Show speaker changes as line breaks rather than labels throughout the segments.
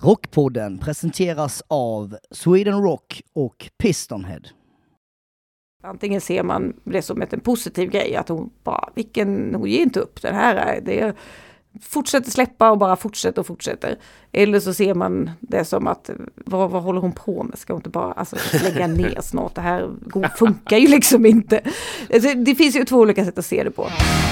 Rockpodden presenteras av Sweden Rock och Pistonhead.
Antingen ser man det som en positiv grej, att hon ger inte upp den här, det fortsätter släppa och bara fortsätter. Eller så ser man det som att, vad håller hon på med? Ska hon inte bara lägga ner snart? Det här funkar ju liksom inte. Alltså, det finns ju två olika sätt att se det på.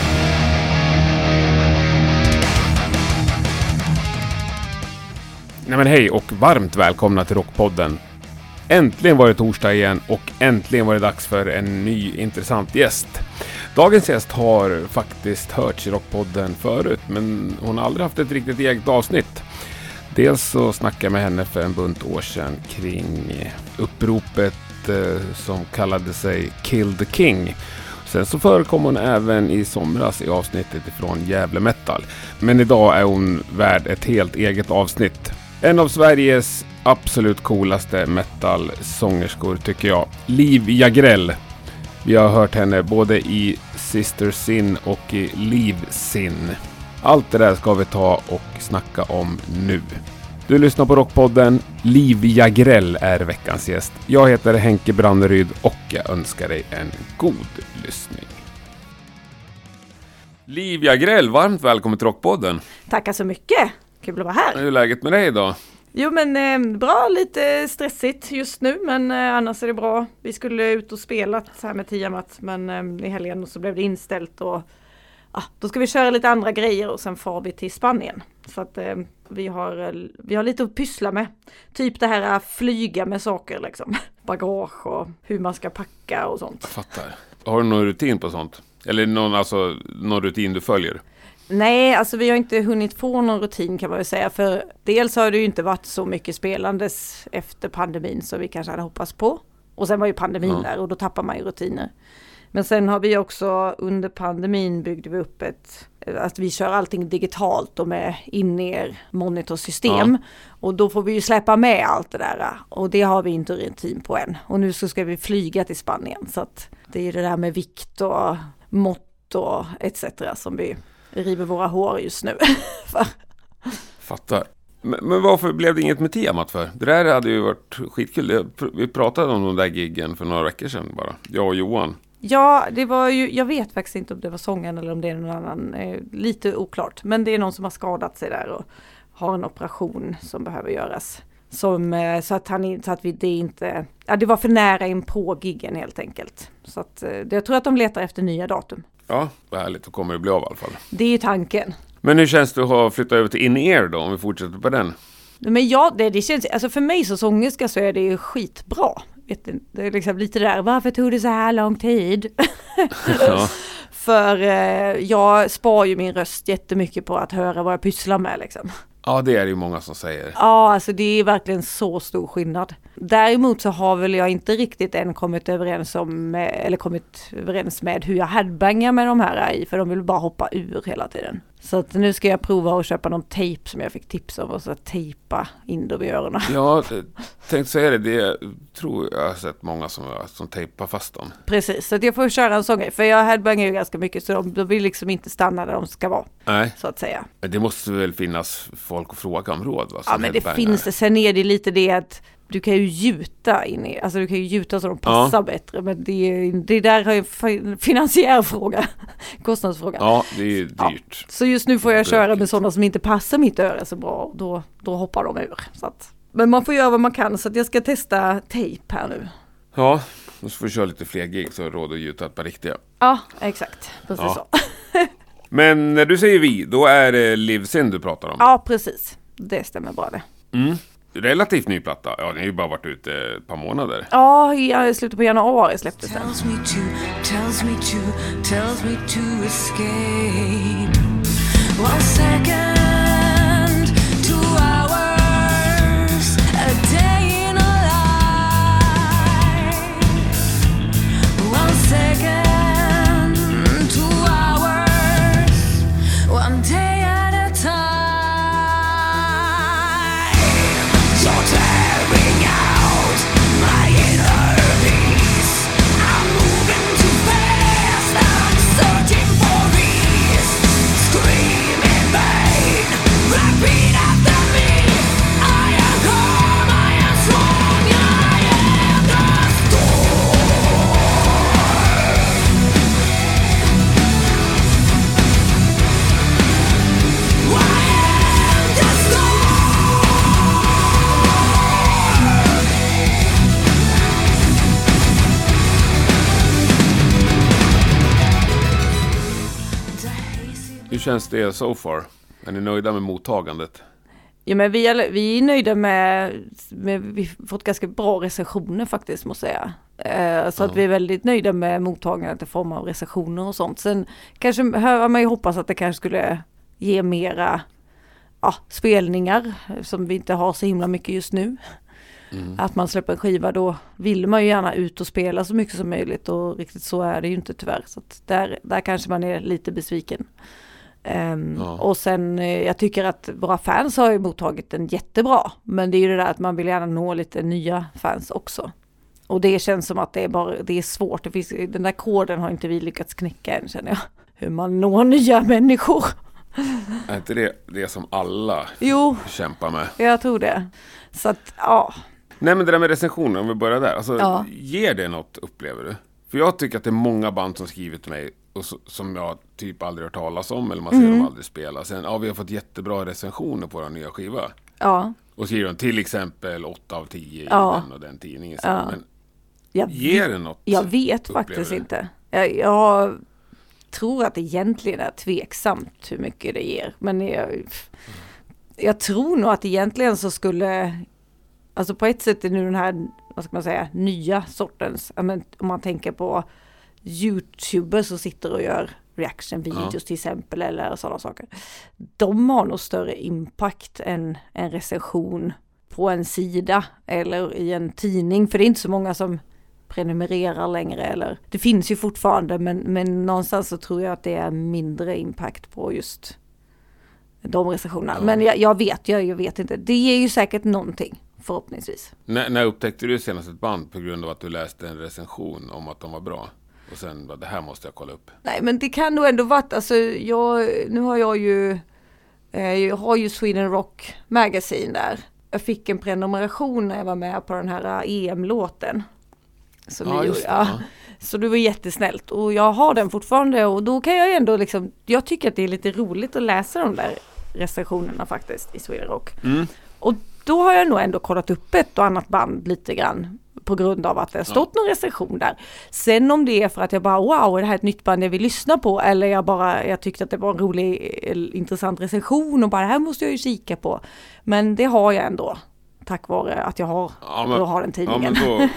Nej men hej och varmt välkomna till Rockpodden. Äntligen var det torsdag igen och äntligen var det dags för en ny intressant gäst. Dagens gäst har faktiskt hörts i Rockpodden förut, men hon har aldrig haft ett riktigt eget avsnitt. Dels så snackade jag med henne för en bunt år sedan kring uppropet som kallade sig Kill the King. Sen så förekom hon även i somras i avsnittet ifrån Gävle Metal. Men idag är hon värd ett helt eget avsnitt. En av Sveriges absolut coolaste metal-sångerskor tycker jag. Liv Jagrell. Vi har hört henne både i Sister Sin och i Liv Sin. Allt det där ska vi ta och snacka om nu. Du lyssnar på Rockpodden. Liv Jagrell är veckans gäst. Jag heter Henke Branneryd och jag önskar dig en god lyssning. Liv Jagrell, varmt välkommen till Rockpodden.
Tackar så mycket. Kul att vara här.
Hur är läget med dig idag?
Jo men bra, lite stressigt just nu, men annars är det bra. Vi skulle ut och spela så här med Tiamat, men i helgen så blev det inställt och då ska vi köra lite andra grejer och sen far vi till Spanien. Så att vi har lite att pyssla med. Typ det här flyga med saker liksom. Bagage och hur man ska packa och sånt.
Jag fattar. Har du någon rutin på sånt? Eller någon rutin du följer?
Nej, vi har inte hunnit få någon rutin kan man väl säga. För dels har det ju inte varit så mycket spelandes efter pandemin som vi kanske hade hoppats på. Och sen var ju pandemin där och då tappar man ju rutiner. Men sen har vi också under pandemin byggde vi upp att vi kör allting digitalt och med in-ear monitorsystem. Ja. Och då får vi ju släppa med allt det där. Och det har vi inte rutin på än. Och nu så ska vi flyga till Spanien. Så att det är det där med vikt och mått och etc. som vi river våra hår just nu.
Fattar. Men varför blev det inget med Tiamat för? Det där hade ju varit skitkul. Vi pratade om de där giggen för några veckor sedan bara. Jag och Johan.
Ja, det var ju, jag vet faktiskt inte om det var sången eller om det är någon annan. Lite oklart. Men det är någon som har skadat sig där och har en operation som behöver göras. Så att det inte... Ja, det var för nära in på giggen helt enkelt. Så att jag tror att de letar efter nya datum.
Ja, vad härligt. Då kommer det bli av i alla fall.
Det är ju tanken.
Men hur känns det att ha flyttat över till in-ear då, om vi fortsätter på den?
Men ja, det känns... för mig som sångerska så är det ju skitbra. Det är liksom lite där, varför tog det så här lång tid? Ja. För jag spar ju min röst jättemycket på att höra vad jag pysslar med liksom.
Ja, det är det ju många som säger.
Ja, det är verkligen så stor skillnad. Däremot så har väl jag inte riktigt än kommit överens med hur jag headbangar med de här i, för de vill bara hoppa ur hela tiden. Så att nu ska jag prova att köpa någon tejp som jag fick tips om och så tejpa in dem i öronen.
Ja, tänkte säga det tror jag har sett många som tejpar fast dem.
Precis, så att jag får köra en sån grej, för jag headbangar ju ganska mycket så de vill liksom inte stanna där de ska vara. Nej. Så att säga.
Men det måste väl finnas folk att fråga om råd, va?
Ja, men det finns det. Sen är det lite det att du kan ju gjuta in i, du kan ju gjuta så de passar bättre, men det där har ju en finansiär fråga, kostnadsfråga. Ja, det är ju dyrt. Ja. Så just nu får jag köra med sådana som inte passar mitt öra så bra, då hoppar de ur. Så att, men man får göra vad man kan, så att jag ska testa tejp här nu.
Ja, då får vi köra lite fler gig så råd att gjuta ett par riktiga.
Ja, exakt. Precis så.
Men när du säger vi, då är det Liv Sin du pratar om.
Ja, precis. Det stämmer bra det.
Mm. Relativt ny platta. Ja, den har ju bara varit ute ett par månader.
Ja, i slutet på januari släpptes den.
Tells me to escape. 1 second, 2 hours, a day in a life. 1 second, 2 hours, 1 day at a time. You're tearing out my inner peace. I'm moving too fast. I'm searching for ease. Scream in vain. Repeat after me. I
känns det so far? Är ni nöjda med mottagandet?
Ja, men vi är nöjda med vi har fått ganska bra recensioner faktiskt, måste jag säga. Så att vi är väldigt nöjda med mottagandet i form av recensioner och sånt. Sen kanske hör man ju hoppas att det kanske skulle ge mera spelningar som vi inte har så himla mycket just nu. Att man släpper en skiva, då vill man ju gärna ut och spela så mycket som möjligt, och riktigt så är det ju inte tyvärr. Så att där kanske man är lite besviken. Och sen jag tycker att våra fans har ju mottagit den jättebra, men det är ju det där att man vill gärna nå lite nya fans också, och det känns som att det är svårt. Den där koden har inte vi lyckats knäcka än, känner jag, hur man når nya människor.
Är inte det som alla kämpar med?
Jag tror det. Så att,
Nej, men det där med recensioner, om vi börjar där. Alltså, ger det något, upplever du? För jag tycker att det är många band som skrivit till mig och som jag typ aldrig hört talas om, eller man ser dem aldrig spela. Sen, vi har fått jättebra recensioner på vår nya skiva.
Ja.
Och skriver de till exempel 8 av 10 i den och den tidningen. Men ger det något?
Jag vet faktiskt inte. Jag tror att det egentligen är tveksamt hur mycket det ger. Men jag tror nog att egentligen så skulle... Alltså på ett sätt är nu den här, vad ska man säga, nya sortens... om man tänker på YouTubers som sitter och gör reaction-videos till exempel, eller sådana saker. De har nog större impact än en recension på en sida eller i en tidning. För det är inte så många som prenumererar längre. Eller, det finns ju fortfarande, men någonstans så tror jag att det är mindre impact på just de recensionerna. Men jag vet inte. Det ger ju säkert någonting, förhoppningsvis.
När upptäckte du senast ett band på grund av att du läste en recension om att de var bra? Och sen, det här måste jag kolla upp.
Nej, men det kan nog ändå varit, alltså nu har jag har ju Sweden Rock Magazine där. Jag fick en prenumeration när jag var med på den här EM-låten. Som vi gjorde. Så det var jättesnällt. Och jag har den fortfarande, och då kan jag ändå liksom, jag tycker att det är lite roligt att läsa de där recensionerna faktiskt i Sweden Rock. Och då har jag nog ändå kollat upp ett och annat band lite grann på grund av att det har stått någon recension där. Sen om det är för att jag bara, wow, det här är ett nytt band jag vill lyssna på, eller jag tyckte att det var en rolig, intressant recension och bara, det här måste jag ju kika på. Men det har jag ändå, tack vare att jag har den tidningen. Ja, men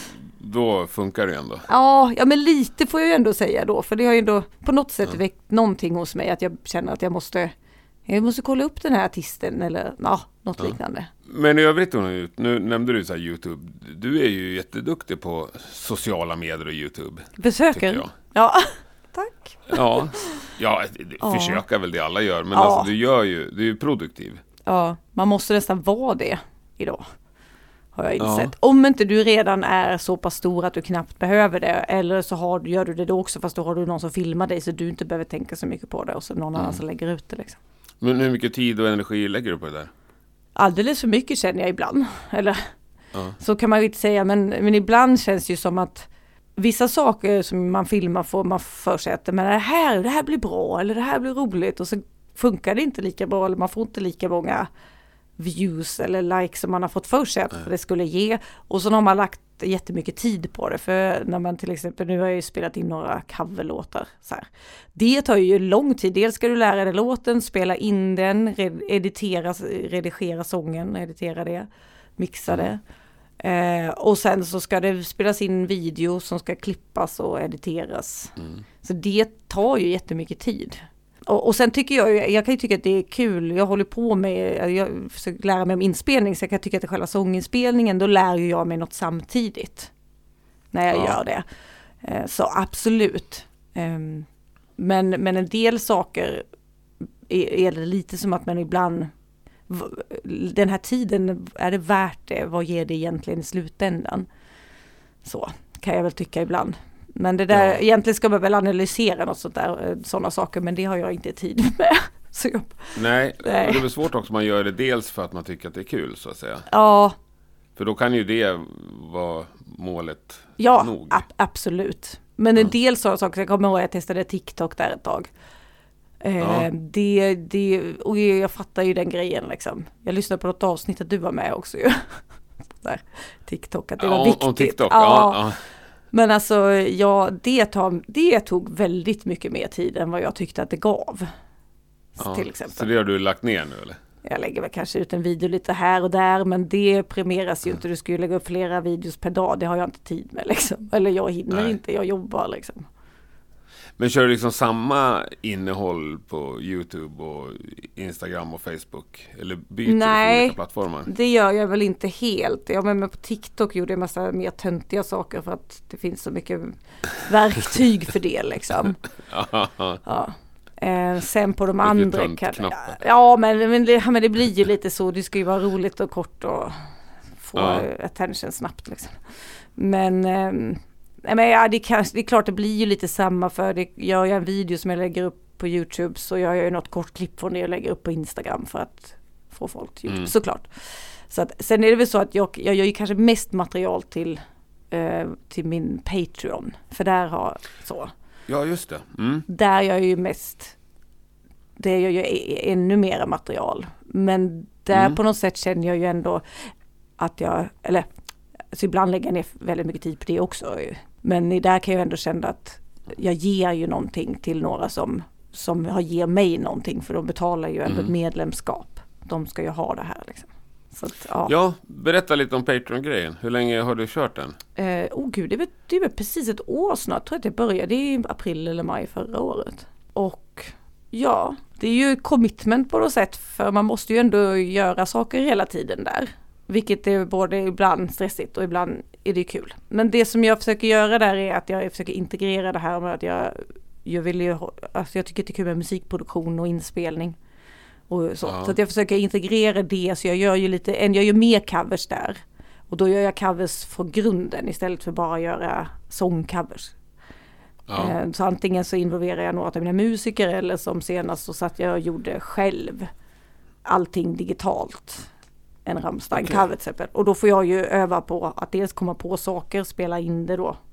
då funkar det ändå.
Ja, men lite får jag ju ändå säga då, för det har ju ändå på något sätt väckt någonting hos mig, att jag känner att jag måste kolla upp den här artisten eller något liknande.
Men i övrigt, nu nämnde du så här YouTube. Du är ju jätteduktig på sociala medier och YouTube.
Försöker. Ja, tack.
Ja, försöka väl det alla gör. Men alltså, du är ju produktiv. Ja,
man måste nästan vara det idag, har jag insett. Om inte du redan är så pass stor att du knappt behöver det, eller så gör du det då också, fast då har du någon som filmar dig så du inte behöver tänka så mycket på det, och så någon annan som lägger ut det liksom.
Men hur mycket tid och energi lägger du på det där?
Alldeles för mycket, känner jag ibland. Eller så kan man ju inte säga, men ibland känns det ju som att vissa saker som man filmar får man för sig att men det här blir bra, eller det här blir roligt, och så funkar det inte lika bra, eller man får inte lika många views eller likes som man har fått för sig att det skulle ge. Och så har man lagt jättemycket tid på det, för när man till exempel, nu har jag ju spelat in några coverlåtar så här. Det tar ju lång tid. Dels ska du lära dig låten, spela in den, redigera sången, editera det, mixa det. Och sen så ska det spelas in video som ska klippas och editeras. Så det tar ju jättemycket tid. Och sen tycker jag kan ju tycka att det är kul. Jag håller på med, jag försöker lära mig om inspelning, så jag kan tycka att det är själva sånginspelningen, då lär ju jag mig något samtidigt när jag gör det. Så absolut. Men en del saker är det lite som att man ibland, den här tiden, är det värt det? Vad ger det egentligen i slutändan? Så kan jag väl tycka ibland. Men det där, egentligen ska man väl analysera något sånt där, sådana saker, men det har jag inte tid med. Så
Nej, det är väl svårt också, man gör det dels för att man tycker att det är kul, så att säga.
Ja.
För då kan ju det vara målet nog.
Ja, absolut. Men en del sådana saker, jag kommer ihåg att jag testade TikTok där ett tag. Och jag fattar ju den grejen liksom. Jag lyssnade på något avsnitt att du var med också ju. Där, TikTok, att det var viktigt.
Om TikTok, ja.
Men alltså, det tog väldigt mycket mer tid än vad jag tyckte att det gav. till exempel.
Så det har du lagt ner nu eller?
Jag lägger väl kanske ut en video lite här och där, men det premieras ju inte. Du ska ju lägga upp flera videos per dag, det har jag inte tid med liksom. Eller jag hinner inte, jag jobbar liksom.
Men kör du liksom samma innehåll på YouTube och Instagram och Facebook? Eller byter du för olika plattformar?
Nej, det gör jag väl inte helt. Jag med på TikTok gjorde en massa mer töntiga saker för att det finns så mycket verktyg för det liksom. Ja. Sen på de andra men det blir ju lite så. Det ska ju vara roligt och kort och få attention snabbt liksom. Men det är klart det blir ju lite samma, för det gör jag en video som jag lägger upp på YouTube, så jag gör ju något kort klipp från det och lägger upp på Instagram för att få folk till YouTube, såklart. Så att, sen är det väl så att jag gör ju kanske mest material till min Patreon, för där har så.
Ja, just det.
Där gör jag ju mest, det gör ju ännu mer material. Men där på något sätt känner jag ju ändå att så ibland lägger jag ner väldigt mycket tid på det också. Men där kan jag ändå känna att jag ger ju någonting till några som ger mig någonting, för de betalar ju ändå ett medlemskap. De ska ju ha det här liksom. Så att,
ja, berätta lite om Patreon-grejen. Hur länge har du kört den?
Det är väl precis ett år snart. Jag tror att jag började i april eller maj förra året. Och ja, det är ju commitment på något sätt, för man måste ju ändå göra saker hela tiden där. Vilket är både ibland stressigt och ibland är det kul. Men det som jag försöker göra där är att jag försöker integrera det här med att jag tycker det är kul med musikproduktion och inspelning. Och så. Så att jag försöker integrera det, så jag gör ju mer covers där. Och då gör jag covers från grunden istället för bara göra sångcovers. Ja. Så antingen så involverar jag några av mina musiker, eller som senast så satt jag och gjorde själv allting digitalt. En Rammstein-cover till exempel. Och då får jag ju öva på att dels komma på saker, spela in det då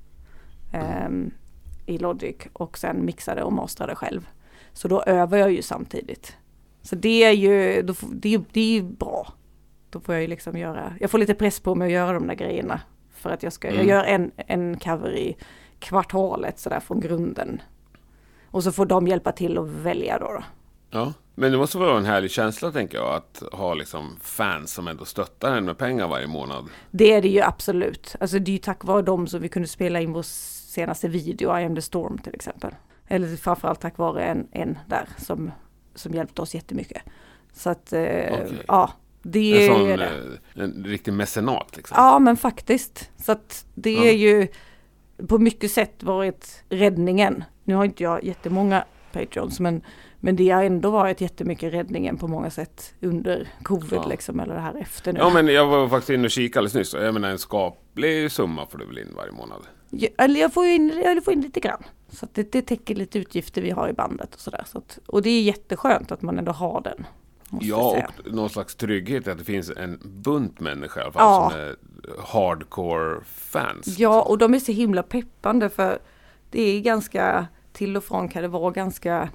i Logic, och sen mixa det och mastra det själv. Så då övar jag ju samtidigt. Så det är ju det är bra. Då får jag ju liksom jag får lite press på mig att göra de där grejerna, för att jag gör en cover i kvartalet så där från grunden. Och så får de hjälpa till att välja då.
Ja, men det måste vara en härlig känsla, tänker jag, att ha liksom fans som ändå stöttar en med pengar varje månad. Det
är det ju absolut. Alltså det är ju tack vare dem som vi kunde spela in vår senaste video, I Am The Storm till exempel. Eller framförallt tack vare en där som hjälpte oss jättemycket. Så att, ja, det är
en riktig mecenat liksom.
Ja, men faktiskt. Så att det är ju på mycket sätt varit räddningen. Nu har inte jag jättemånga Patreons, men det har ändå varit jättemycket räddningen på många sätt under covid liksom, eller det här efter nu.
Ja, men jag var faktiskt inne och kikade alldeles nyss. Jag menar, en skaplig summa får du väl in varje månad?
Ja, eller jag får in lite grann. Så att det täcker lite utgifter vi har i bandet och sådär. Så att, och det är jätteskönt att man ändå har den.
Ja, och någon slags trygghet att det finns en bunt människor i alla fall som är hardcore fans.
Ja, och de är så himla peppande, för det är ganska, till och från kan det vara ganska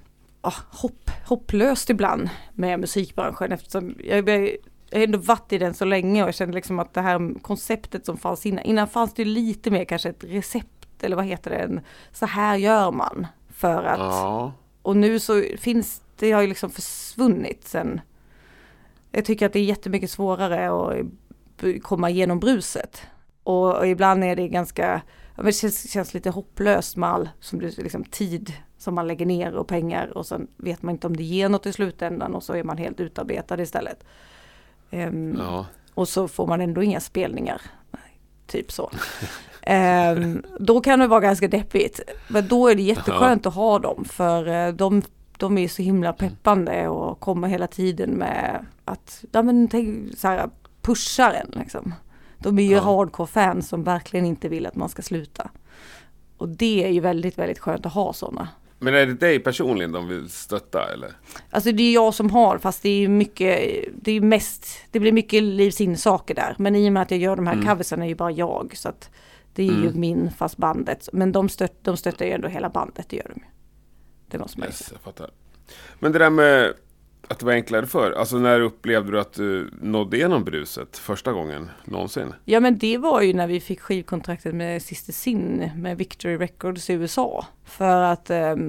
hopplöst ibland med musikbranschen, eftersom jag har ändå varit i den så länge, och jag kände liksom att det här konceptet som fanns innan fanns det lite mer kanske ett recept, eller vad heter det, så här gör man för att och nu så finns det, har ju liksom försvunnit sen. Jag tycker att det är jättemycket svårare att komma igenom bruset, och ibland är det ganska, det känns lite hopplöst med all som det, liksom, tid som man lägger ner och pengar, och sen vet man inte om det ger något i slutändan, och så är man helt utarbetad istället. Och så får man ändå inga spelningar. Typ så. Då kan det vara ganska deppigt. Men då är det jätteskönt att ha dem, för de är så himla peppande och kommer hela tiden med att så här, pushar en liksom. De är ju hardcore-fans som verkligen inte vill att man ska sluta. Och det är ju väldigt, väldigt skönt att ha sådana.
Men är det dig personligen de vill stötta, eller?
Alltså det är jag som har, fast det är mycket, det blir mycket livsinsaker där. Men i och med att jag gör de här coversen är ju bara jag, så att det är ju min, fast bandet. Men de stöttar ju ändå hela bandet, det gör de. Det måste man
jag fattar. Men det där med att det var enklare för, alltså när upplevde du att du nådde igenom bruset första gången någonsin?
Ja, men det var ju när vi fick skivkontraktet med Sister Sin med Victory Records i USA. För att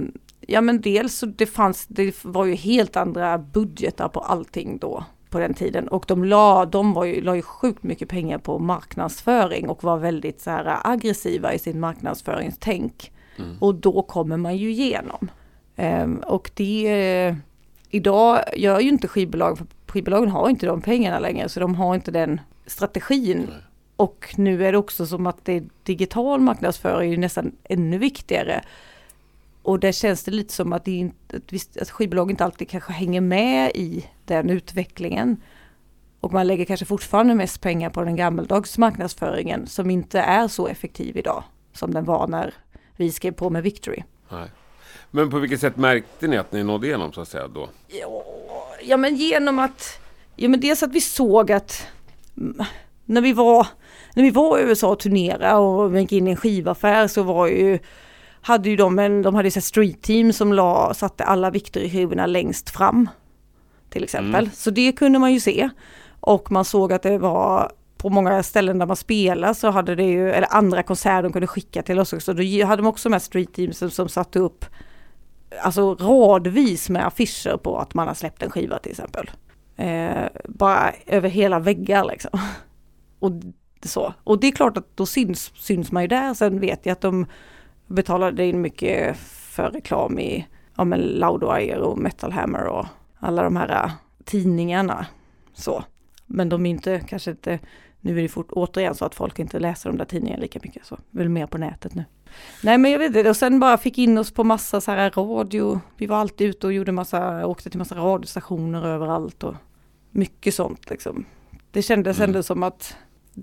Ja, men dels så det var ju helt andra budgetar på allting då på den tiden. Och de la ju sjukt mycket pengar på marknadsföring och var väldigt så här aggressiva i sin marknadsföringstänk. Och då kommer man ju igenom. Och det idag gör ju inte skivbolag, för skivbolagen har inte de pengarna längre, så de har inte den strategin. Och nu är det också som att digital marknadsföring är ju nästan ännu viktigare. Och där känns det lite som att att skivbolag inte alltid kanske hänger med i den utvecklingen. Och man lägger kanske fortfarande mest pengar på den gammaldags marknadsföringen som inte är så effektiv idag som den var när vi skrev på med Victory.
Nej. Men på vilket sätt märkte ni att ni nådde igenom så att säga då?
Ja, men genom att... Ja, men dels att vi såg att när vi var i USA och turnera och gick in i en skivaffär så var ju... hade ju de hade så street team som satte alla Victory-skivorna längst fram till exempel. Så det kunde man ju se. Och man såg att det var på många ställen där man spelar så hade det ju, eller andra konserter de kunde skicka till oss också. Då hade de också med street teams som satte upp alltså radvis med affischer på att man har släppt en skiva till exempel. Bara över hela väggar liksom. Och det är klart att då syns man ju där. Sen vet jag att de betalade in mycket för reklam i Loudwire och Metal Hammer och alla de här tidningarna. Så. Men de är inte, kanske inte, nu är det återigen så att folk inte läser de där tidningarna lika mycket. Så väl mer på nätet nu. Nej, men jag vet inte. Och sen bara fick in oss på massa så här radio. Vi var alltid ute och åkte till massa radiostationer överallt och mycket sånt liksom. Det kändes ändå som att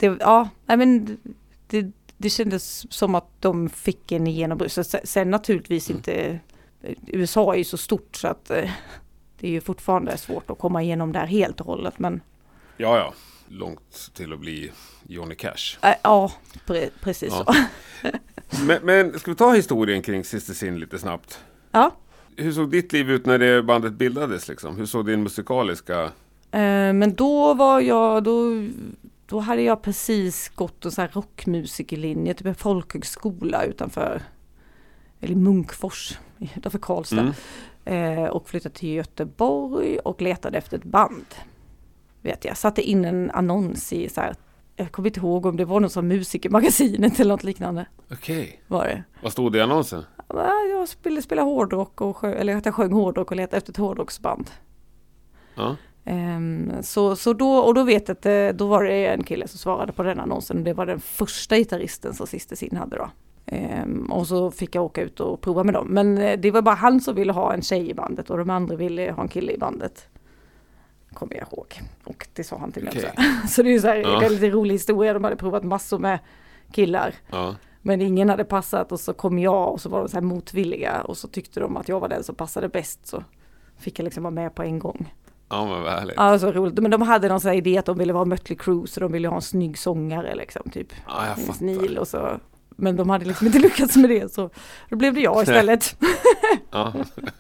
det kändes som att de fick en genombrott. Sen naturligtvis inte, USA är ju så stort så att det är ju fortfarande svårt att komma igenom där helt och hållet. Men...
Ja, långt till att bli Johnny Cash.
Ja, precis så.
Men ska vi ta historien kring Sister Sin lite snabbt?
Ja.
Hur såg ditt liv ut när det bandet bildades liksom? Hur såg din musikaliska...
Men då då hade jag precis gått en så här rockmusikerlinje, typ en folkhögskola eller Munkfors utanför Karlstad. Och flyttade till Göteborg och letade efter ett band. Vet jag, satte in en annons i så här, jag kommer inte ihåg om det var någon som musikermagasinet eller något liknande.
Okej.
Var det?
Vad stod det i annonsen?
Jag ville spela hårdrock eller att jag sjöng hårdrock och letade efter ett hårdrocksband.
Ja.
Så då vet jag att då var det en kille som svarade på den annonsen. Det var den första gitarristen som Sister Sin hade då. Och så fick jag åka ut och prova med dem. Men det var bara han som ville ha en tjej i bandet och de andra ville ha en kille i bandet. Kommer jag ihåg. Och det sa han till mig också. Så det är ju så här en väldigt rolig historia. De hade provat massor med killar. Ja. Men ingen hade passat och så kom jag och så var de så här motvilliga. Och så tyckte de att jag var den som passade bäst. Så fick jag liksom vara med på en gång.
Ja, men vad härligt.
Ja, så roligt. Men de hade någon sån här idé att de ville vara Mötley Crüe så de ville ha en snygg sångare liksom, typ.
Ja, jag fattar.
Neil och så. Men de hade liksom inte lyckats med det så då blev det jag istället.
Ja.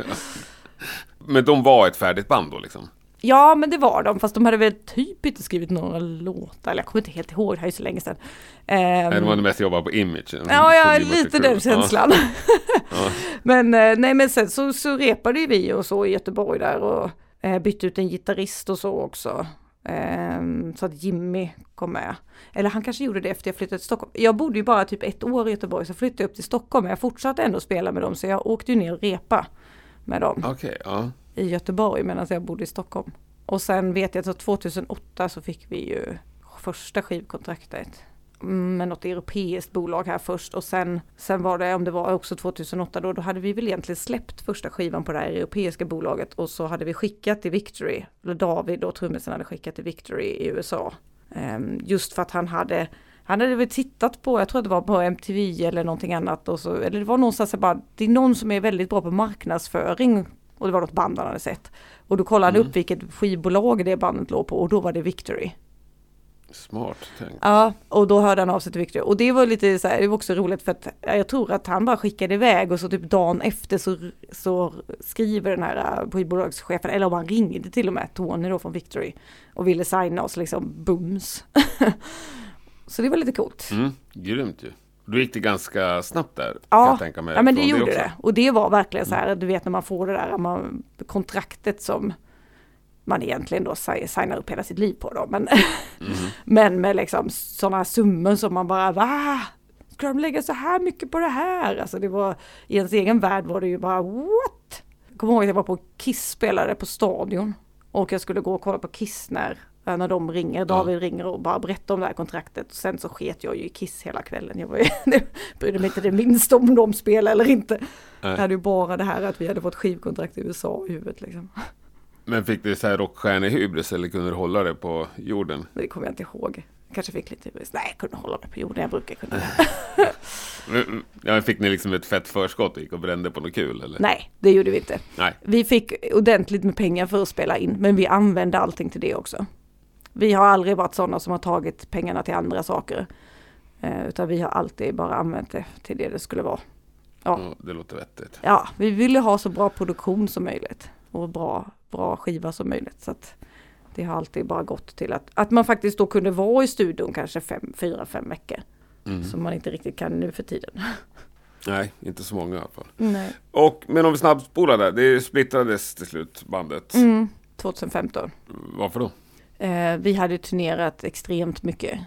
Men de var ett färdigt band då liksom?
Ja, men det var de. Fast de hade väl typ inte skrivit några låtar. Eller jag kommer inte helt ihåg, det här är så länge sedan.
De var mest jobbat på image.
Ja, lite den känslan. Ja. Men sen så repade vi och så i Göteborg där och bytte ut en gitarrist och så också. Så att Jimmy kom med. Eller han kanske gjorde det efter jag flyttade till Stockholm. Jag bodde ju bara typ 1 år i Göteborg så flyttade jag upp till Stockholm. Men jag fortsatte ändå spela med dem så jag åkte ju ner och repa med dem.
Okej, ja.
I Göteborg medan jag bodde i Stockholm. Och sen vet jag att 2008 så fick vi ju första skivkontraktet med något europeiskt bolag här först. Och sen var det, om det var också 2008 då hade vi väl egentligen släppt första skivan på det här europeiska bolaget. Och så hade vi skickat till Victory, eller David och trummisen hade skickat till Victory i USA. Just för att han hade väl tittat på, jag tror att det var på MTV eller någonting annat. Och så, eller det var någonstans bara, det är någon som är väldigt bra på marknadsföring. Och det var något band han hade sett. Och då kollade han upp vilket skivbolag det bandet låg på. Och då var det Victory.
Smart tänkt.
Ja, och då hörde han av sig till Victory. Och det var lite så här, det var också roligt för att jag tror att han bara skickade iväg. Och så typ dagen efter så skriver den här skivbolagschefen, eller om han ringde till och med Tony då från Victory. Och ville signa oss liksom bums. Så det var lite coolt.
Grymt ju. Då gick det ganska snabbt där, kan jag tänka mig.
Ja, men det
från
gjorde
också.
det. Och det var verkligen så här, du vet när man får det där kontraktet som man egentligen då signar upp hela sitt liv på då. Men, men med liksom sådana summor som man bara, va? Ska de lägga så här mycket på det här? Alltså det var, i ens egen värld var det ju bara, what? Jag kommer ihåg att jag var på Kiss, spelade på Stadion. Och jag skulle gå och kolla på Kiss när de ringer, David ringer och bara berättar om det här kontraktet. Och sen så sket jag ju i Kiss hela kvällen. Jag brydde mig inte det minst om de spelade eller inte. Jag hade ju bara det här att vi hade fått skivkontrakt i USA i huvudet liksom.
Men fick du så här rockstjärnehybris eller kunde du hålla det på jorden?
Det kommer jag inte ihåg. Kanske fick lite hybris. Nej, jag kunde hålla det på jorden. Jag brukar kunna.
Ja, fick ni liksom ett fett förskott och gick och brände på något kul? Eller?
Nej, det gjorde vi inte.
Nej.
Vi fick ordentligt med pengar för att spela in. Men vi använde allting till det också. Vi har aldrig varit sådana som har tagit pengarna till andra saker. Utan vi har alltid bara använt det till det skulle vara. Ja.
Det låter vettigt.
Ja, vi ville ha så bra produktion som möjligt. Och bra skiva som möjligt. Så att det har alltid bara gått till att man faktiskt då kunde vara i studion kanske 4-5 veckor. Som man inte riktigt kan nu för tiden.
Nej, inte så många i alla fall.
Nej.
Men om vi snabbspolar där, det splittrades till slut bandet.
2015.
Varför då?
Vi hade turnerat extremt mycket.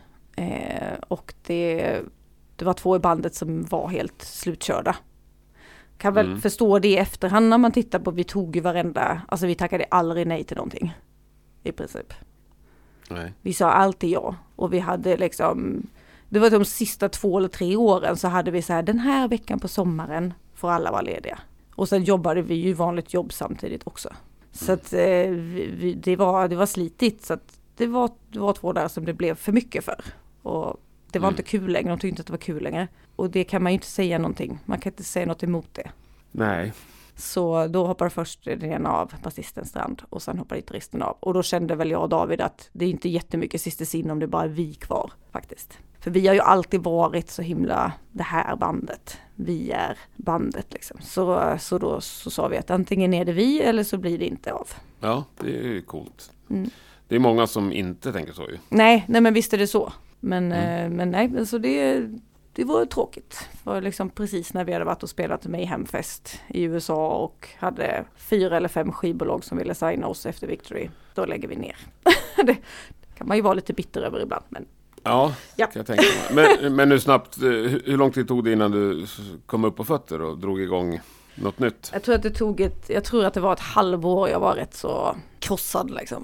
Och det var 2 i bandet som var helt slutkörda. Kan väl förstå det i efterhand när man tittar på, vi tog ju varenda, alltså vi tackade aldrig nej till någonting. I princip.
Nej.
Vi sa alltid ja. Och vi hade liksom, det var de sista 2 eller 3 åren så hade vi så här, den här veckan på sommaren får alla vara lediga. Och sen jobbade vi ju vanligt jobb samtidigt också. Så att det var slitigt. Så att det var 2 där som det blev för mycket för. Och det var inte kul längre. De tyckte inte att det var kul längre. Och det kan man ju inte säga någonting. Man kan inte säga något emot det.
Nej.
Så då hoppade först den ena av, basisten Strand. Och sen hoppade gitarristen av. Och då kände väl jag och David att det är inte jättemycket sista sin om det bara är vi kvar faktiskt. För vi har ju alltid varit så himla det här bandet. Vi är bandet liksom. Så då sa vi att antingen är det vi eller så blir det inte av.
Ja, det är ju coolt. Det är många som inte tänker så ju.
Nej men visst är det så. Men nej, så det var tråkigt. För liksom precis när vi hade varit och spelat Mayhemfest i USA och hade 4 eller 5 skivbolag som ville signa oss efter Victory, då lägger vi ner. Det kan man ju vara lite bitter över ibland. Men
ja. Kan jag tänka mig. Men nu snabbt, hur lång tid tog det innan du kom upp på fötter och drog igång något nytt?
Jag tror att det var ett halvår jag var rätt så krossad liksom.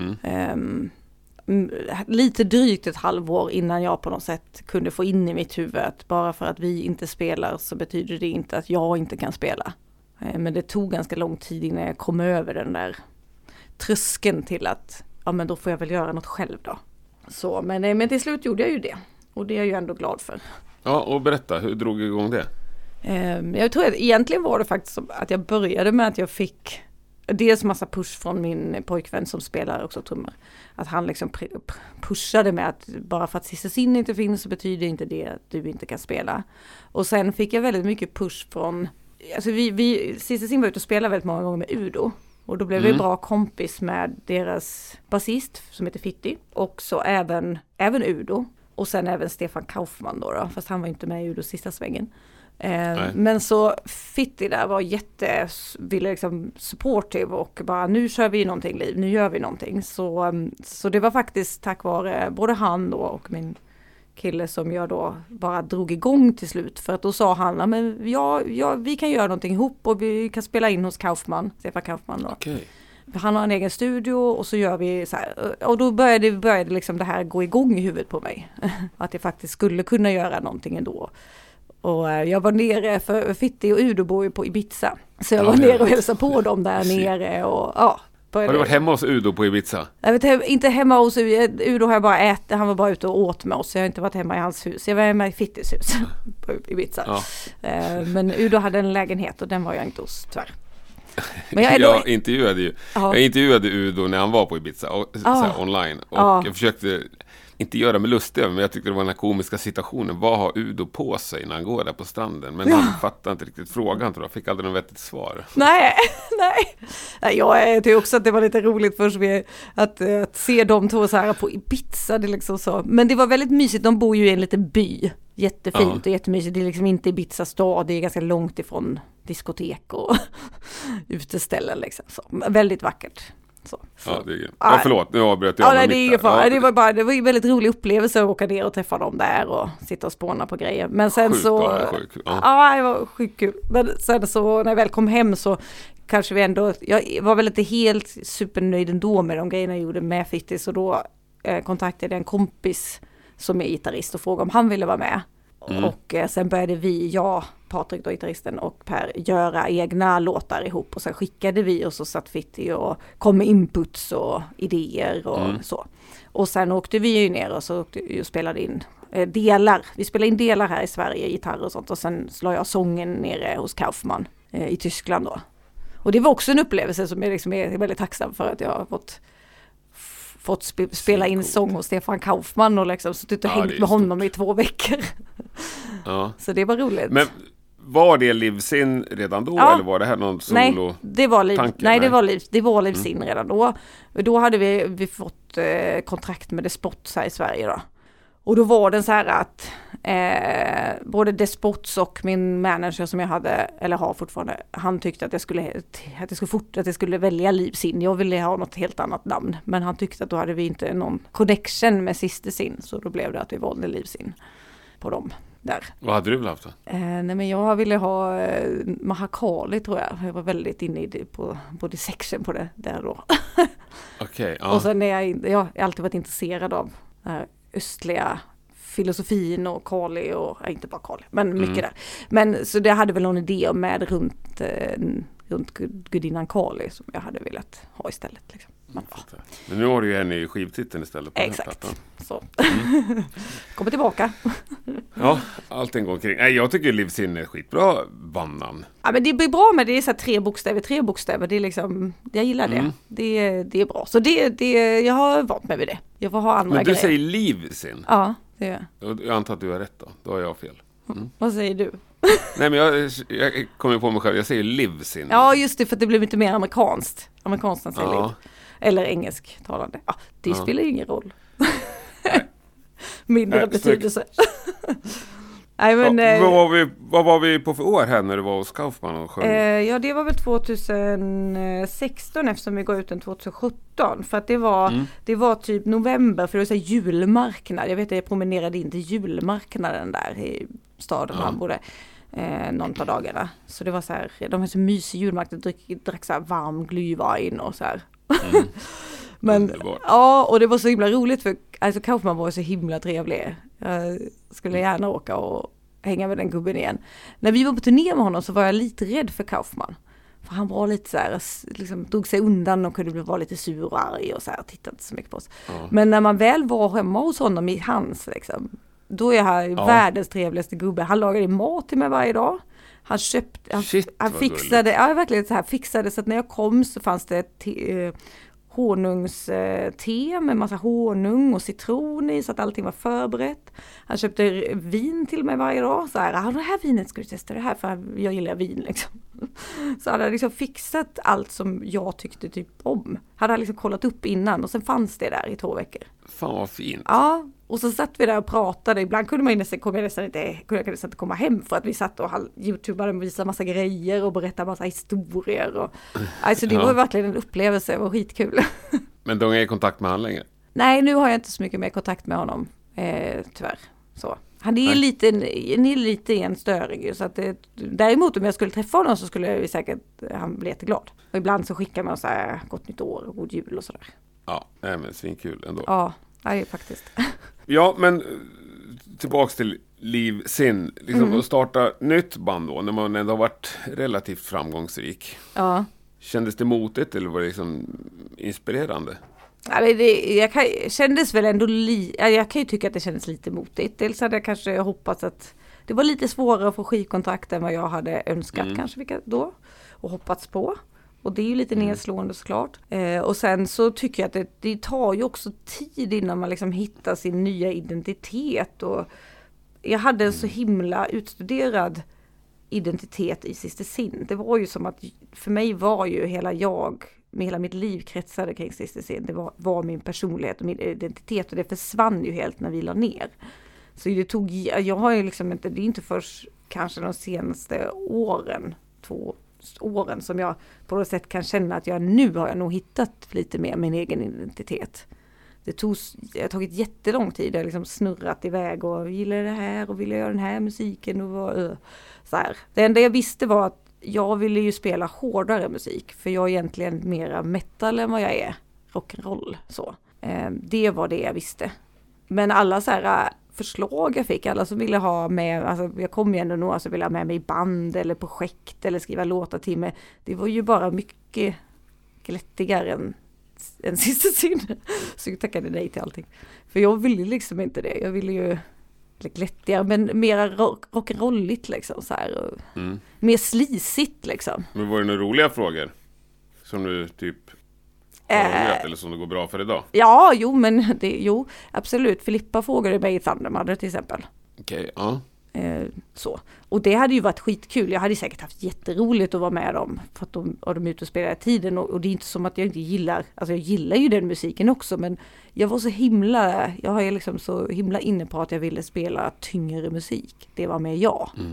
Lite drygt ett halvår innan jag på något sätt kunde få in i mitt huvud att bara för att vi inte spelar så betyder det inte att jag inte kan spela. Men det tog ganska lång tid innan jag kom över den där tröskeln till att ja men då får jag väl göra något själv då. Så, men till slut gjorde jag ju det. Och det är jag ju ändå glad för.
Ja, och berätta, hur drog du igång det?
Jag tror att egentligen var det faktiskt att jag började med att jag fick dels massa push från min pojkvän som spelar också trummor. Att han liksom pushade med att bara för att Sista Sin inte finns så betyder inte det att du inte kan spela. Och sen fick jag väldigt mycket push från, alltså Sista Sin var ute och spelade väldigt många gånger med Udo. Och då blev vi bra kompis med deras basist som heter Fitti. Och så även Udo. Och sen även Stefan Kaufman då. Fast han var inte med i Udos sista svängen. Men så Fitti där ville liksom supportive och bara nu kör vi någonting liv, nu gör vi någonting. Så det var faktiskt tack vare både han då och min kille som jag då bara drog igång till slut. För att då sa han, men vi kan göra någonting ihop och vi kan spela in hos Stefan Kaufman då.
Okay.
Han har en egen studio och så gör vi så här. Och då började liksom det här gå igång i huvudet på mig. Att jag faktiskt skulle kunna göra någonting ändå. Och jag var nere, för Fitti och Udo bor ju på Ibiza. Så jag var nere och hälsade på dem där nere och ja.
Har du varit hemma hos Udo på Ibiza?
Jag vet inte hemma hos Udo, har jag bara ätit. Han var bara ute och åt med oss. Jag har inte varit hemma i hans hus. Jag var hemma i Fittis hus på Ibiza. Ja. Men Udo hade en lägenhet och den var jag inte hos tyvärr. Men
jag intervjuade Udo när han var på Ibiza så här, online. Och jag försökte inte göra mig lustig över, men jag tyckte det var den här komiska situationen. Vad har Udo på sig när han går där på stranden? Men han fattade inte riktigt frågan, tror jag. Fick aldrig något vettigt svar.
Nej. Jag tycker också att det var lite roligt först att se de två så här på Ibiza. Det liksom så. Men det var väldigt mysigt. De bor ju i en liten by. Jättefint och jättemysigt. Det är liksom inte Ibiza stad. Det är ganska långt ifrån diskotek och uteställen. Liksom. Så, väldigt vackert. Så.
Ja, det är ja, förlåt, nu avbröt jag.
Ja, det var en väldigt rolig upplevelse att åka ner och träffa dem där och sitta och spåna på grejer. Men sen
sjukt,
så... Ja, det var sjukt kul. Men sen så när jag väl kom hem så kanske vi ändå... Jag var väl inte helt supernöjd ändå med de grejerna jag gjorde med Fittis. Och då kontaktade jag en kompis som är gitarrist och frågade om han ville vara med. Och sen började jag, Patrik då, gitarristen, och Per göra egna låtar ihop. Och sen skickade vi och så satt Fitti och kom med inputs och idéer och så. Och sen åkte vi ju ner och så spelade in delar. Vi spelade in delar här i Sverige, gitarr och sånt. Och sen slår jag sången nere hos Kaufmann i Tyskland då. Och det var också en upplevelse som jag liksom är väldigt tacksam för, att jag har fått spela in sång hos Stefan Kaufmann och liksom suttit och hängt med honom i 2 veckor. Ja. Så det var roligt.
Men var det Livsin redan då eller var det här någon solo?
Nej, det var Livsin redan då. Då hade vi fått kontrakt med Despots här i Sverige då. Och då var det så här att både Despots och min manager som jag hade, eller har fortfarande, han tyckte att jag skulle välja Livsin. Jag ville ha något helt annat namn. Men han tyckte att då hade vi inte någon connection med Sistersin. Så då blev det att vi valde Livsin på dem där. Vad
hade du velat haft då?
Nej, men jag ville ha Mahakali, tror jag. Jag var väldigt inne på dissection på det där då.
Okej.
Och sen jag har alltid varit intresserad av östliga filosofin och Kali och inte bara Kali, men mycket där. Men så det hade väl någon idé med runt gudinnan Kali som jag hade velat ha istället liksom.
Men nu har du ju en i skivtiteln istället på.
Exakt. Så. Kommer tillbaka.
Ja, allt en gång kring. Nej, jag tycker Livsin är skitbra bandnamn.
Ja, men det blir bra med det är så här 3 bokstäver. Det är liksom, jag gillar det. Det är bra. Så jag har vant mig vid det. Jag får ha andra grejer.
Men du säger Livsin?
Ja, det gör jag.
Jag antar att du har rätt då. Då har jag fel.
Vad säger du?
Nej, men jag kommer på mig själv. Jag säger Livsin.
Ja, just det, för att det blir lite mer amerikanskt. Amerikanskt säger Liv. Eller engelsktalande. Ja, det spelar ju ingen roll. Mindre betydelse. Nej, men,
vad var vi på för år här när du var hos Kaufmann och sjöng?
Ja, det var väl 2016 eftersom vi går ut den 2017. För att det var typ november, för det var så här julmarknad. Jag vet att jag promenerade in till julmarknaden där i staden han bodde någon av dagarna. Så det var så här, de har så mysig julmarknad, drack så här varm glühwein och så här. Men ja, och det var så himla roligt för alltså Kaufmann var så himla trevlig. Jag skulle gärna åka och hänga med den gubben igen. När vi var på turné med honom så var jag lite rädd för Kaufmann. För han var lite så här, liksom drog sig undan och kunde vara lite sur och arg och så här, tittade inte så mycket på oss. Men när man väl var hemma hos honom i hans liksom, då är han världens trevligaste gubbe. Han lagade mat till mig varje dag. Han fixade, verkligen så här, fixade så att när jag kom så fanns det honungste med massa honung och citron i så att allting var förberett. Han köpte vin till mig varje dag. Så här, det här vinet ska du testa, det här för jag gillar vin liksom. Så han hade liksom fixat allt som jag tyckte typ om. Hade liksom kollat upp innan och sen fanns det där i 2 veckor.
Fan vad fint.
Ja, och så satt vi där och pratade. Ibland kunde man nästan inte komma hem för att vi satt och YouTubade och visade massa grejer och berättade massa historier. Och, alltså det var verkligen en upplevelse, det var skitkul.
Men de är i kontakt med han längre?
Nej, nu har jag inte så mycket mer kontakt med honom, tyvärr. Så. Han är lite enstörig. Så att däremot om jag skulle träffa honom så skulle jag säkert han bli jätteglad. Och ibland så skickar man så här gott nytt år och god jul och sådär.
Ja, men svinkul ändå.
Ja, faktiskt.
Ja, men tillbaks till Livsin. Liksom att starta nytt band då, när man ändå har varit relativt framgångsrik.
Ja.
Kändes det motigt eller var det liksom inspirerande?
Kändes väl ändå jag kan ju tycka att det kändes lite motigt. Dels hade jag kanske hoppats att det var lite svårare att få skivkontrakt än vad jag hade önskat kanske då och hoppats på. Och det är ju lite nedslående såklart. Och sen så tycker jag att det tar ju också tid innan man liksom hittar sin nya identitet. Och jag hade en så himla utstuderad identitet i Sister Sin. Det var ju som att för mig var ju hela mitt liv kretsade kring Sister Sin. Det var min personlighet och min identitet och det försvann ju helt när vi la ner. Så jag har ju liksom inte, det är inte först kanske de senaste åren, 2 åren som jag på något sätt kan känna att nu har jag nog hittat lite mer min egen identitet. Det har tagit jättelång tid, jag har liksom snurrat iväg och gillar det här och vill göra den här musiken och så här. Det enda jag visste var att jag ville ju spela hårdare musik för jag är egentligen mera metal än vad jag är rock'n'roll så. Det var det jag visste. Men alla så här förslag jag fick, alla som ville ha med, alltså jag kom ju ändå nog, alltså ville ha med mig i band eller projekt eller skriva låtar till mig. Det var ju bara mycket glättigare än Sister Sin. Så jag tackade nej till allting. För jag ville liksom inte det. Jag ville ju glättigare, men mera rock'n'rolligt liksom så här. Och mer slisigt liksom.
Men var det några roliga frågor? Som du typ eller som det går bra för idag?
Ja, jo, absolut. Filippa frågade mig i Thunder Mother till exempel.
Okej, ja.
Så. Och det hade ju varit skitkul. Jag hade säkert haft jätteroligt att vara med dem för att de är ute och spelar i tiden. Och det är inte som att jag inte gillar, alltså jag gillar ju den musiken också, men jag var jag är liksom så himla inne på att jag ville spela tyngre musik. Det var med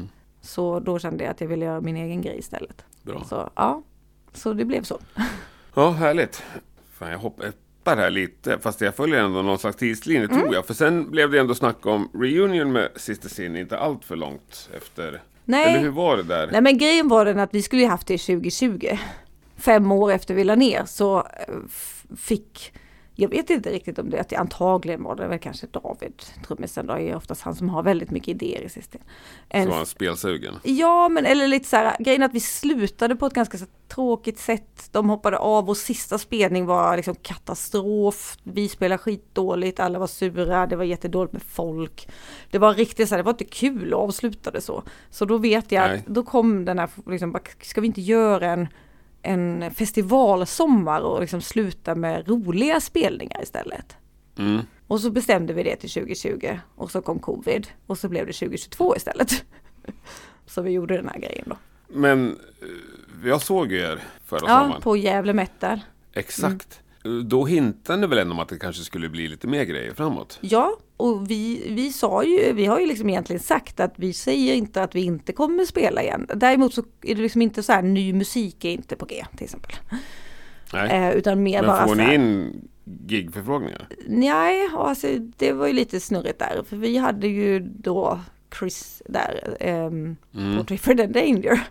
Så då kände jag att jag ville göra min egen grej istället.
Bra.
Så ja, så det blev så.
Ja, härligt. Fan, jag hoppar här lite, fast jag följer ändå någon slags tidslinje tror jag. För sen blev det ändå snack om reunion med Sister Sin inte allt för långt efter.
Nej.
Eller hur var det där?
Nej, men grejen var den att vi skulle ju haft det 2020. 5 år efter vi la ner så jag vet inte riktigt om det, att det antagligen var det väl kanske David, trummisen då, är oftast han som har väldigt mycket idéer i Sister.
Så var han spelsugen?
Ja, men eller lite så här, grejen att vi slutade på ett ganska så tråkigt sätt. De hoppade av, vår sista spelning var liksom katastrof. Vi spelade skitdåligt, alla var sura, det var jättedåligt med folk. Det var riktigt så här, det var inte kul att avsluta det så. Så då vet jag att då kom den här, liksom, ska vi inte göra en festivalsommar och liksom sluta med roliga spelningar istället. Och så bestämde vi det till 2020 och så kom covid och så blev det 2022 istället. Så vi gjorde den här grejen då.
Men jag såg ju er förra sommaren.
Ja, på Gävle Metal.
Exakt. Då hintade ni väl ändå om att det kanske skulle bli lite mer grejer framåt? Ja,
och vi har ju liksom egentligen sagt att vi säger inte att vi inte kommer spela igen. Däremot så är det liksom inte så här, ny musik är inte på G till exempel.
Nej.
Utan mer
men
bara
får
så här,
ni in gigförfrågningar?
Nej, alltså det var ju lite snurrigt där. För vi hade ju då Chris där på Trifford and Danger.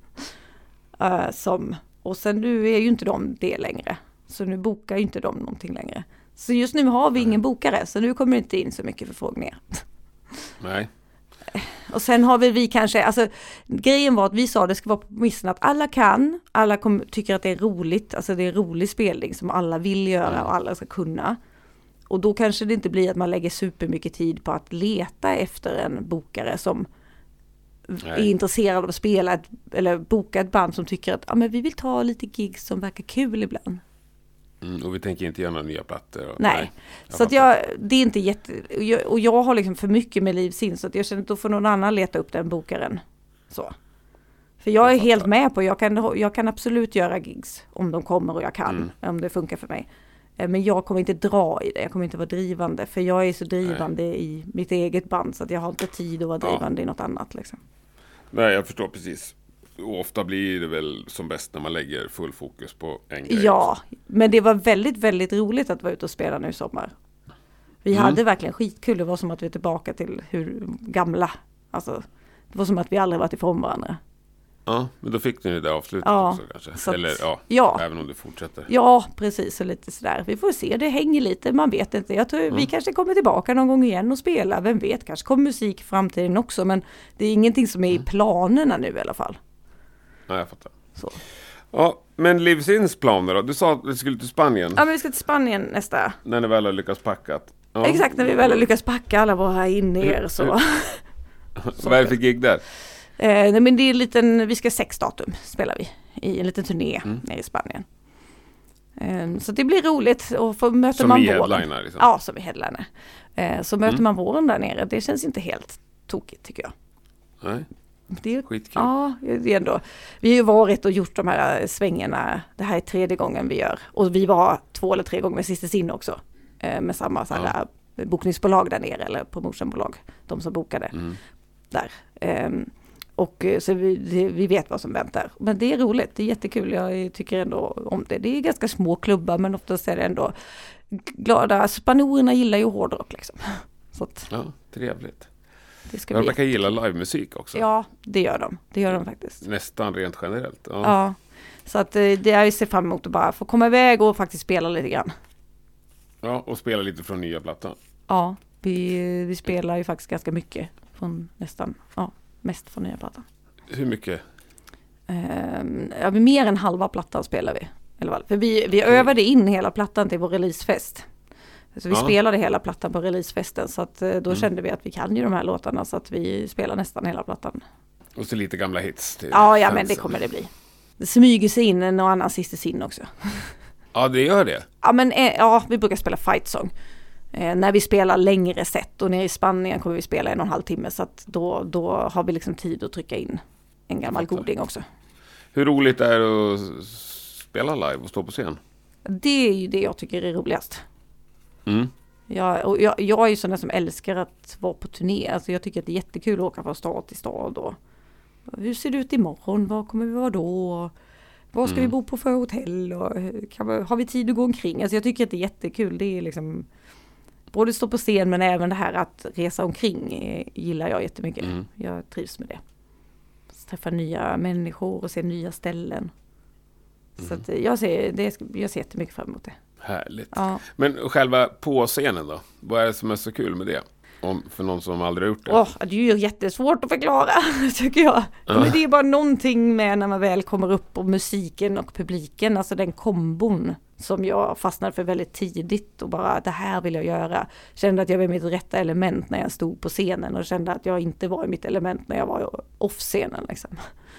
Och sen nu är ju inte de det längre. Så nu bokar ju inte de någonting längre. Så just nu har vi ingen bokare. Så nu kommer det inte in så mycket förfrågningar.
Nej.
Och sen har vi kanske, alltså grejen var att vi sa att det ska vara på missen att alla tycker att det är roligt. Alltså det är en rolig spelning som alla vill göra och alla ska kunna. Och då kanske det inte blir att man lägger supermycket tid på att leta efter en bokare som är intresserad av att spela eller boka ett band som tycker att men vi vill ta lite gigs som verkar kul ibland.
Och vi tänker inte göra några nya plattor.
Nej. Så att det är inte och jag har liksom för mycket med Liv Sin så att jag känner att då får någon annan leta upp den bokaren. Så. För jag är helt med på, jag kan absolut göra gigs om de kommer och jag kan, om det funkar för mig. Men jag kommer inte dra i det, jag kommer inte vara drivande. För jag är så drivande i mitt eget band så att jag har inte tid att vara drivande i något annat. Liksom.
Nej, jag förstår precis. Och ofta blir det väl som bäst när man lägger full fokus på en grej.
Ja, men det var väldigt, väldigt roligt att vara ute och spela nu i sommar. Vi hade verkligen skitkul, det var som att vi är tillbaka till hur gamla. Alltså, det var som att vi aldrig varit ifrån varandra.
Ja, men då fick ni det där avslutet också kanske. Eller även om det fortsätter.
Ja, precis, och lite sådär. Vi får se, det hänger lite, man vet inte. Jag tror vi kanske kommer tillbaka någon gång igen och spela. Vem vet, kanske kommer musik i framtiden också. Men det är ingenting som är i planerna nu i alla fall.
Nej, jag fattar.
Så.
Ja, men Liv Sins planer då? Du sa att du skulle till Spanien.
Ja, men vi ska till Spanien nästa.
När ni väl har lyckats packa. Ja.
Exakt, när vi väl har lyckats packa alla våra in-er så.
Vad är det för gig där?
Nej, men det är vi ska 6 datum spelar vi i en liten turné nere i Spanien. Så det blir roligt och möter
som
man
vi
våren.
headliner liksom.
Ja, som vi headliner. Så möter man våren där nere. Det känns inte helt tokigt tycker jag.
Nej,
Det är,
skitkul.
ja, det är ändå. Vi har ju varit och gjort de här svängarna. Det här är 3:e gången vi gör. Och vi var 2 eller 3 gånger med Sista Sinne också. Med samma så här, bokningsbolag där nere. Eller promotionbolag. De som bokade där. Och så vi vet vad som väntar. Men det är roligt, det är jättekul. Jag tycker ändå om det. Det är ganska små klubbar men oftast är det ändå glada. Spanjorerna gillar ju hårdrock liksom. Så att
Ja, trevligt.
det ska
Jag
bli.
verkar gilla livemusik också.
Ja, det gör de. Det gör de faktiskt.
Nästan rent generellt. Ja.
Ja. Så att det är ju ser fram emot att bara få komma iväg och faktiskt spela lite grann.
Ja, och spela lite från nya plattan.
Ja, vi spelar ju faktiskt ganska mycket från nästan, mest från nya plattan.
Hur mycket?
Mer än halva plattan spelar vi. För vi övade in hela plattan till vår releasefest. Så vi spelade hela plattan på releasefesten så att då kände vi att vi kan ju de här låtarna så att vi spelar nästan hela plattan.
Och så lite gamla hits till
Ja, men
fansen.
det kommer det bli. Det smyger sig in en och annan Sista Sinne också.
Ja, det gör det.
Vi brukar spela fight song. När vi spelar längre set och nere i Spanien kommer vi spela 1,5 timme så att då har vi liksom tid att trycka in en gammal goding också.
Hur roligt är det att spela live och stå på scen?
Det är ju det jag tycker är roligast.
Mm.
Jag är ju sån där som älskar att vara på turné. Alltså jag tycker att det är jättekul att åka från stad till stad. Och hur ser det ut imorgon? Var kommer vi vara då? Vad ska vi bo på för hotell? Och har vi tid att gå omkring? Alltså jag tycker att det är jättekul. Det är liksom både stå på scen men även det här att resa omkring gillar jag jättemycket. Jag trivs med det. Träffa nya människor och se nya ställen. Så att jag ser jättemycket fram emot det.
Härligt.
Ja.
Men själva på scenen då? Vad är det som är så kul med det? För någon som aldrig har gjort det.
Det är ju jättesvårt att förklara, tycker jag. Men det är bara någonting med när man väl kommer upp och musiken och publiken, alltså den kombon som jag fastnade för väldigt tidigt och bara det här vill jag göra. Kände att jag var i mitt rätta element när jag stod på scenen och kände att jag inte var i mitt element när jag var off-scenen. Liksom.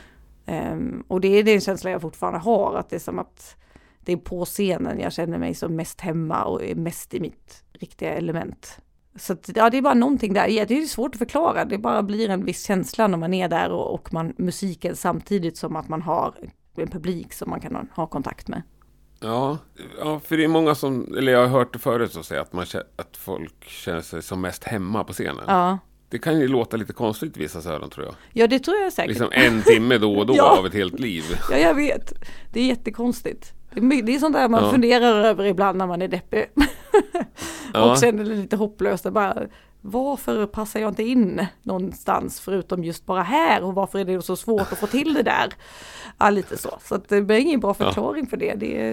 Och det är den känslan jag fortfarande har, att det är som att det är på scenen jag känner mig som mest hemma och är mest i mitt riktiga element. Så att, det är bara någonting där. Det är svårt att förklara. Det bara blir en viss känsla när man är där och musiken samtidigt som att man har en publik som man kan ha kontakt med.
Ja, för det är många eller jag har hört det förut så säga att folk känner sig som mest hemma på scenen.
Ja.
Det kan ju låta lite konstigt i vissa öron tror jag.
Ja, det tror jag säkert.
Liksom 1 timme då och då av ett helt liv.
Ja, jag vet. Det är jättekonstigt. Det är sånt där man funderar över ibland när man är deppig. Och sen är det lite hopplöst. Bara, varför passar jag inte in någonstans förutom just bara här? Och varför är det så svårt att få till det där? Ja, lite så. Så att det är ingen bra förklaring för det.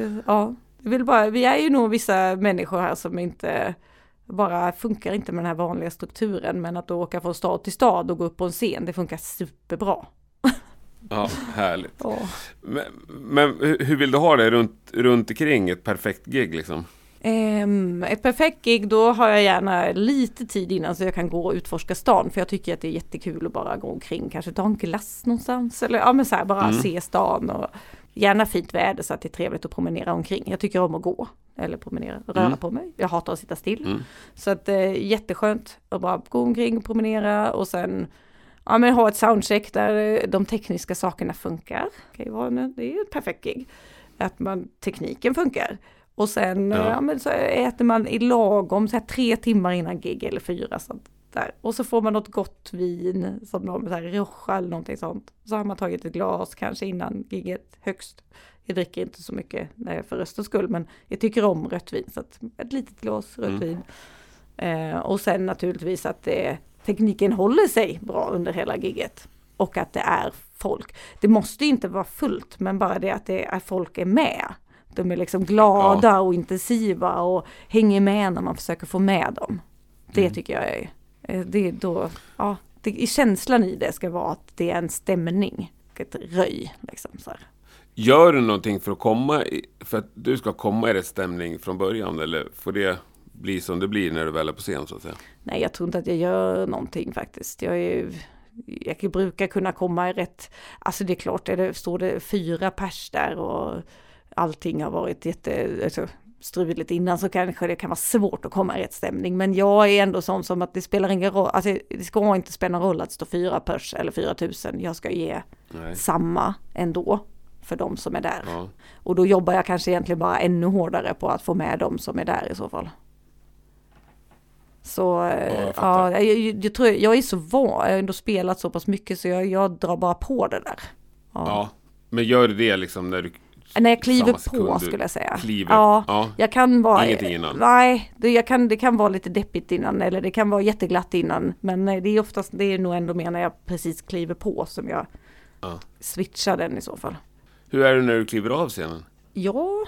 Vi är ju nog vissa människor här som inte bara funkar inte med den här vanliga strukturen. Men att åka från stad till stad och gå upp på en scen, det funkar superbra.
Ja, härligt.
Ja.
Men hur vill du ha det runt omkring ett perfekt gig liksom?
Ett perfekt gig, då har jag gärna lite tid innan så jag kan gå och utforska stan. För jag tycker att det är jättekul att bara gå omkring. Kanske ta en glass någonstans. Eller men så här, bara se stan. Och gärna fint väder så att det är trevligt att promenera omkring. Jag tycker om att gå. Eller promenera, röra på mig. Jag hatar att sitta still. Så att det är jätteskönt att bara gå omkring och promenera. Och sen ha ett soundcheck där de tekniska sakerna funkar. Det är ju ett perfekt gig. Att tekniken funkar. Och sen så äter man i lagom så här 3 timmar innan gig eller 4 sånt där. Och så får man något gott vin som så här Rioja eller någonting sånt. Så har man tagit ett glas kanske innan giget högst. Jag dricker inte så mycket för röstens skull, men jag tycker om rött vin, så att ett litet glas rött vin. Och sen naturligtvis att tekniken håller sig bra under hela giget. Och att det är folk. Det måste inte vara fullt, men bara det att folk är med. De är liksom glada och intensiva och hänger med när man försöker få med dem. Det tycker jag är känslan i det ska vara att det är en stämning, ett röj liksom så här.
Gör du någonting för att du ska komma i rätt stämning från början, eller får det bli som det blir när du väl är på scen så att säga?
Nej, jag tror inte att jag gör någonting faktiskt. jag brukar kunna komma i rätt, alltså det är klart, står det 4 pers där och allting har varit struligt innan, så kanske det kan vara svårt att komma i rätt stämning. Men jag är ändå sån som att det spelar ingen roll, alltså det ska inte spela roll att det står 4 pers eller 4000. Jag ska ge samma ändå för de som är där. Ja. Och då jobbar jag kanske egentligen bara ännu hårdare på att få med de som är där i så fall. Så jag tror jag är så van, jag har ändå spelat så pass mycket så jag drar bara på det där.
Ja, men gör du det liksom när
jag kliver på skulle jag säga.
Ja.
Jag kan vara...
Ingenting innan.
Nej, det kan vara lite deppigt innan eller det kan vara jätteglatt innan. Men det är nog ändå mer när jag precis kliver på som jag switchar den i så fall.
Hur är det när du kliver av scenen? Ja.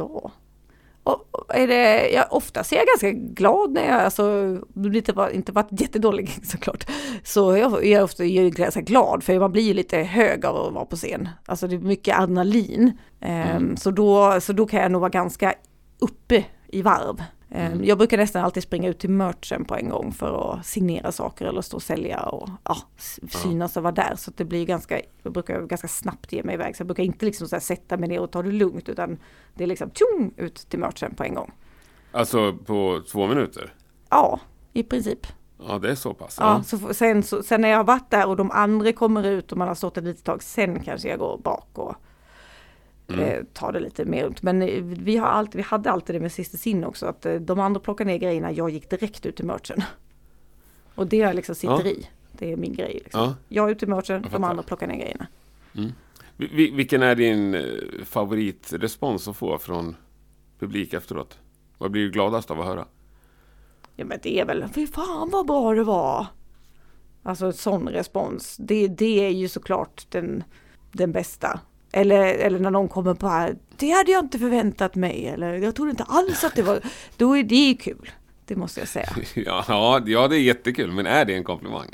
Oftast är jag ganska glad när jag inte varit jättedålig såklart. Så jag är ofta ganska glad för man blir ju lite hög av att vara på scen. Alltså det är mycket adrenalin. Så då kan jag nog vara ganska uppe i varv. Jag brukar nästan alltid springa ut till merchen på en gång för att signera saker eller stå och sälja och synas och vara där. Så att det blir jag brukar ganska snabbt ge mig iväg. Så jag brukar inte liksom så här sätta mig ner och ta det lugnt utan det är liksom tjong ut till merchen på en gång.
Alltså på 2 minuter?
Ja, i princip.
Ja, det är så pass.
Ja, sen när jag har varit där och de andra kommer ut och man har stått ett litet tag, sen kanske jag går bak och tar det lite mer ut. Men vi hade alltid det med Sista Sin också, att de andra plockar ner grejerna, jag gick direkt ut till merchen. Och det jag liksom sitter i. Det är min grej. Liksom. Ja. Jag är ute till merchen, de andra plockar ner grejerna.
Vilken är din favoritrespons att få från publik efteråt? Vad blir du gladast av att höra?
Ja, men det är väl, fy fan vad bra det var. Alltså en sån respons. Det är ju såklart den bästa. Eller när någon kommer på här, det hade jag inte förväntat mig. Eller jag trodde inte alls att det var, då är det kul. Det måste jag säga.
Ja, det är jättekul. Men är det en komplimang?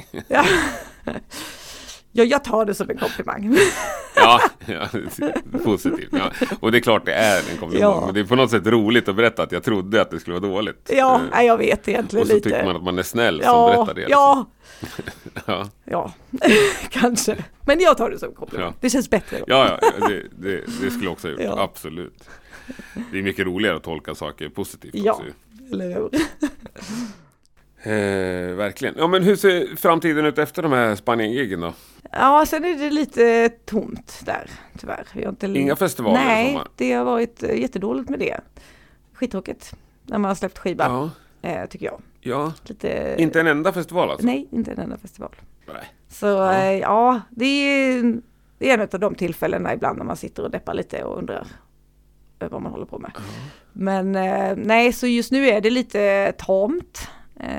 Ja, jag tar det som en komplimang.
Ja, positivt. Ja. Och det är klart det är en komplimang. Men det är på något sätt roligt att berätta att jag trodde att det skulle vara dåligt.
Ja, jag vet egentligen lite.
Och så tycker man att man är snäll som berättar det. Liksom.
Ja, kanske. Men jag tar det som komplimang. Ja. Det känns bättre då.
Ja, det skulle jag också ha gjort. Ja. Absolut. Det är mycket roligare att tolka saker positivt.
Ja,
också.
Eller hur?
Verkligen. Ja, men hur ser framtiden ut efter de här Spanien-gigen då?
Ja, sen är det lite tomt där, tyvärr. Vi har inte
Inga festivaler?
Nej, det har varit jättedåligt med det. Skittråkigt när man har släppt skiva, tycker jag.
Ja,
inte
en enda festival alltså?
Nej, inte en enda festival.
Nej.
Så det är en av de tillfällena ibland när man sitter och deppar lite och undrar vad man håller på med. Men nej, så just nu är det lite tamt.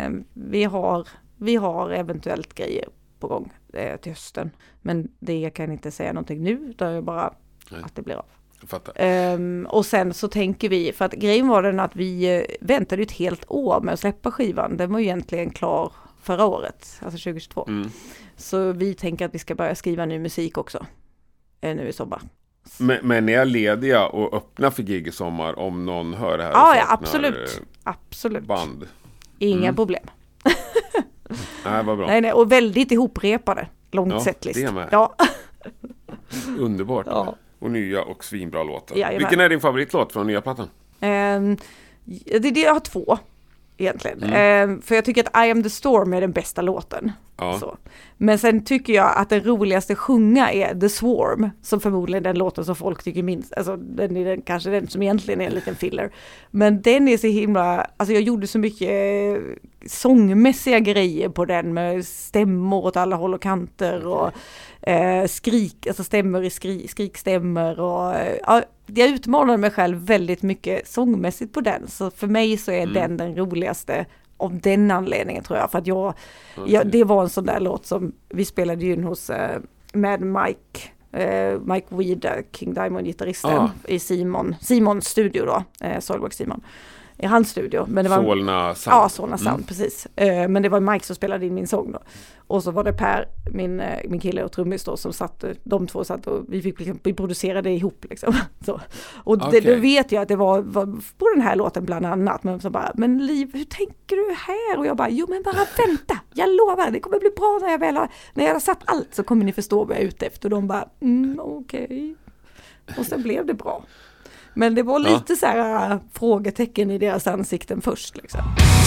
Vi har eventuellt grejer på gång till hösten. Men jag kan inte säga någonting nu, utan jag bara att det blir av.
Jag fattar.
Och sen så tänker vi, för att grejen var den att vi väntade ett helt år med att släppa skivan. Den var ju egentligen klar förra året, alltså 2022. Så vi tänker att vi ska börja skriva ny musik också nu i sommar.
Men är lediga och öppna för gig i sommar om någon hör det här?
Ja, absolut.
Band.
Inga problem.
Nej, vad bra.
Nej, och väldigt ihoprepade, långt setlist.
Det med.
Ja.
Underbart.
Ja.
Och nya och svinbra låtar.
Jajamän.
Vilken är din favoritlåt från nya plattan?
Jag har 2 egentligen. För jag tycker att I Am The Storm är den bästa låten.
Ja.
Så. Men sen tycker jag att den roligaste sjunga är The Swarm, som förmodligen är den låten som folk tycker minst. Alltså den är kanske den som egentligen är en liten filler. Men den är så himla, alltså jag gjorde så mycket sångmässiga grejer på den med stämmor åt alla håll och kanter och skrik, alltså stämmor i skrikstämmor och jag utmanade mig själv väldigt mycket sångmässigt på den. Så för mig så är den roligaste av den anledningen, tror jag. För att det var en sån där låt som vi spelade in hos med Mike Weed, King Diamond-gitarristen i Simons studio då, Soilwork Simon. I hans studio. Men det var,
Solna Sound.
Ja, Solna Sound, precis. Men det var Mike som spelade in min sång då. Och så var det Per, min kille och trummis då, som de två satt och vi producerade ihop liksom. Så. Och då vet jag att det var på den här låten bland annat. Men så bara, men Liv, hur tänker du här? Och jag bara, jo men bara vänta. jag lovar, det kommer bli bra när jag har satt allt så kommer ni förstå vad jag är ute efter. Och de bara, okej. Och sen blev det bra. Men det var lite så här frågetecken i deras ansikten först liksom.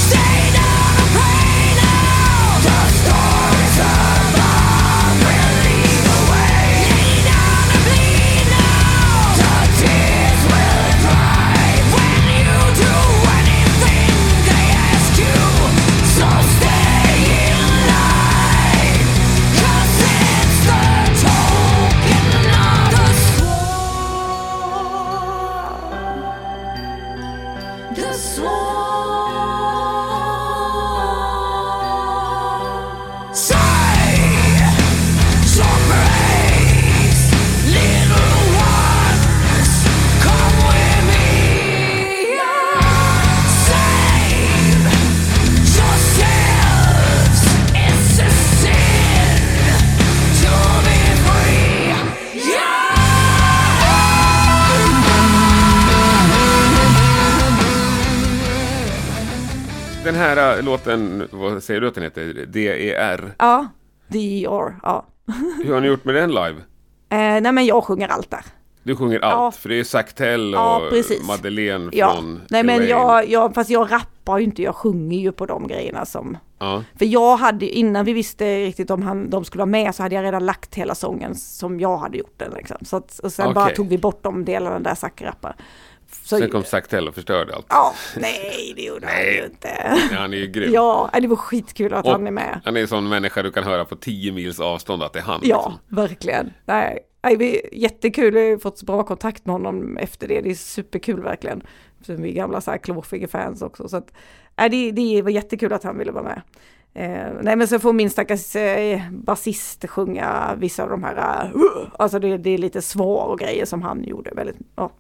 Den här låten, vad säger du att den heter? DER?
Ja, DER, ja.
Hur har ni gjort med den live?
Nej men jag sjunger allt där.
Du sjunger allt, för det är Saktell och Madeleine från
Nej men fast jag rappar ju inte, jag sjunger ju på de grejerna som...
Ja.
För jag hade, innan vi visste riktigt om de skulle vara med så hade jag redan lagt hela sången som jag hade gjort den liksom. Så att, och sen bara tog vi bort de delarna där Zack rappar.
Sen kom Saktell och förstörde allt.
Ja, nej det gjorde han ju inte.
Ja, han är ju grym.
Ja, det var skitkul att han är med.
Han är en sån människa du kan höra på 10 mils avstånd att det är han.
Ja,
liksom. Verkligen.
Nej, det är jättekul. Jag har fått så bra kontakt med honom efter det. Det är superkul verkligen. Så vi är gamla så här Klåfinger-fans också. Så att, det var jättekul att han ville vara med. Nej men så får min stackars basist sjunga vissa av de här alltså det är lite svår och grejer som han gjorde väldigt,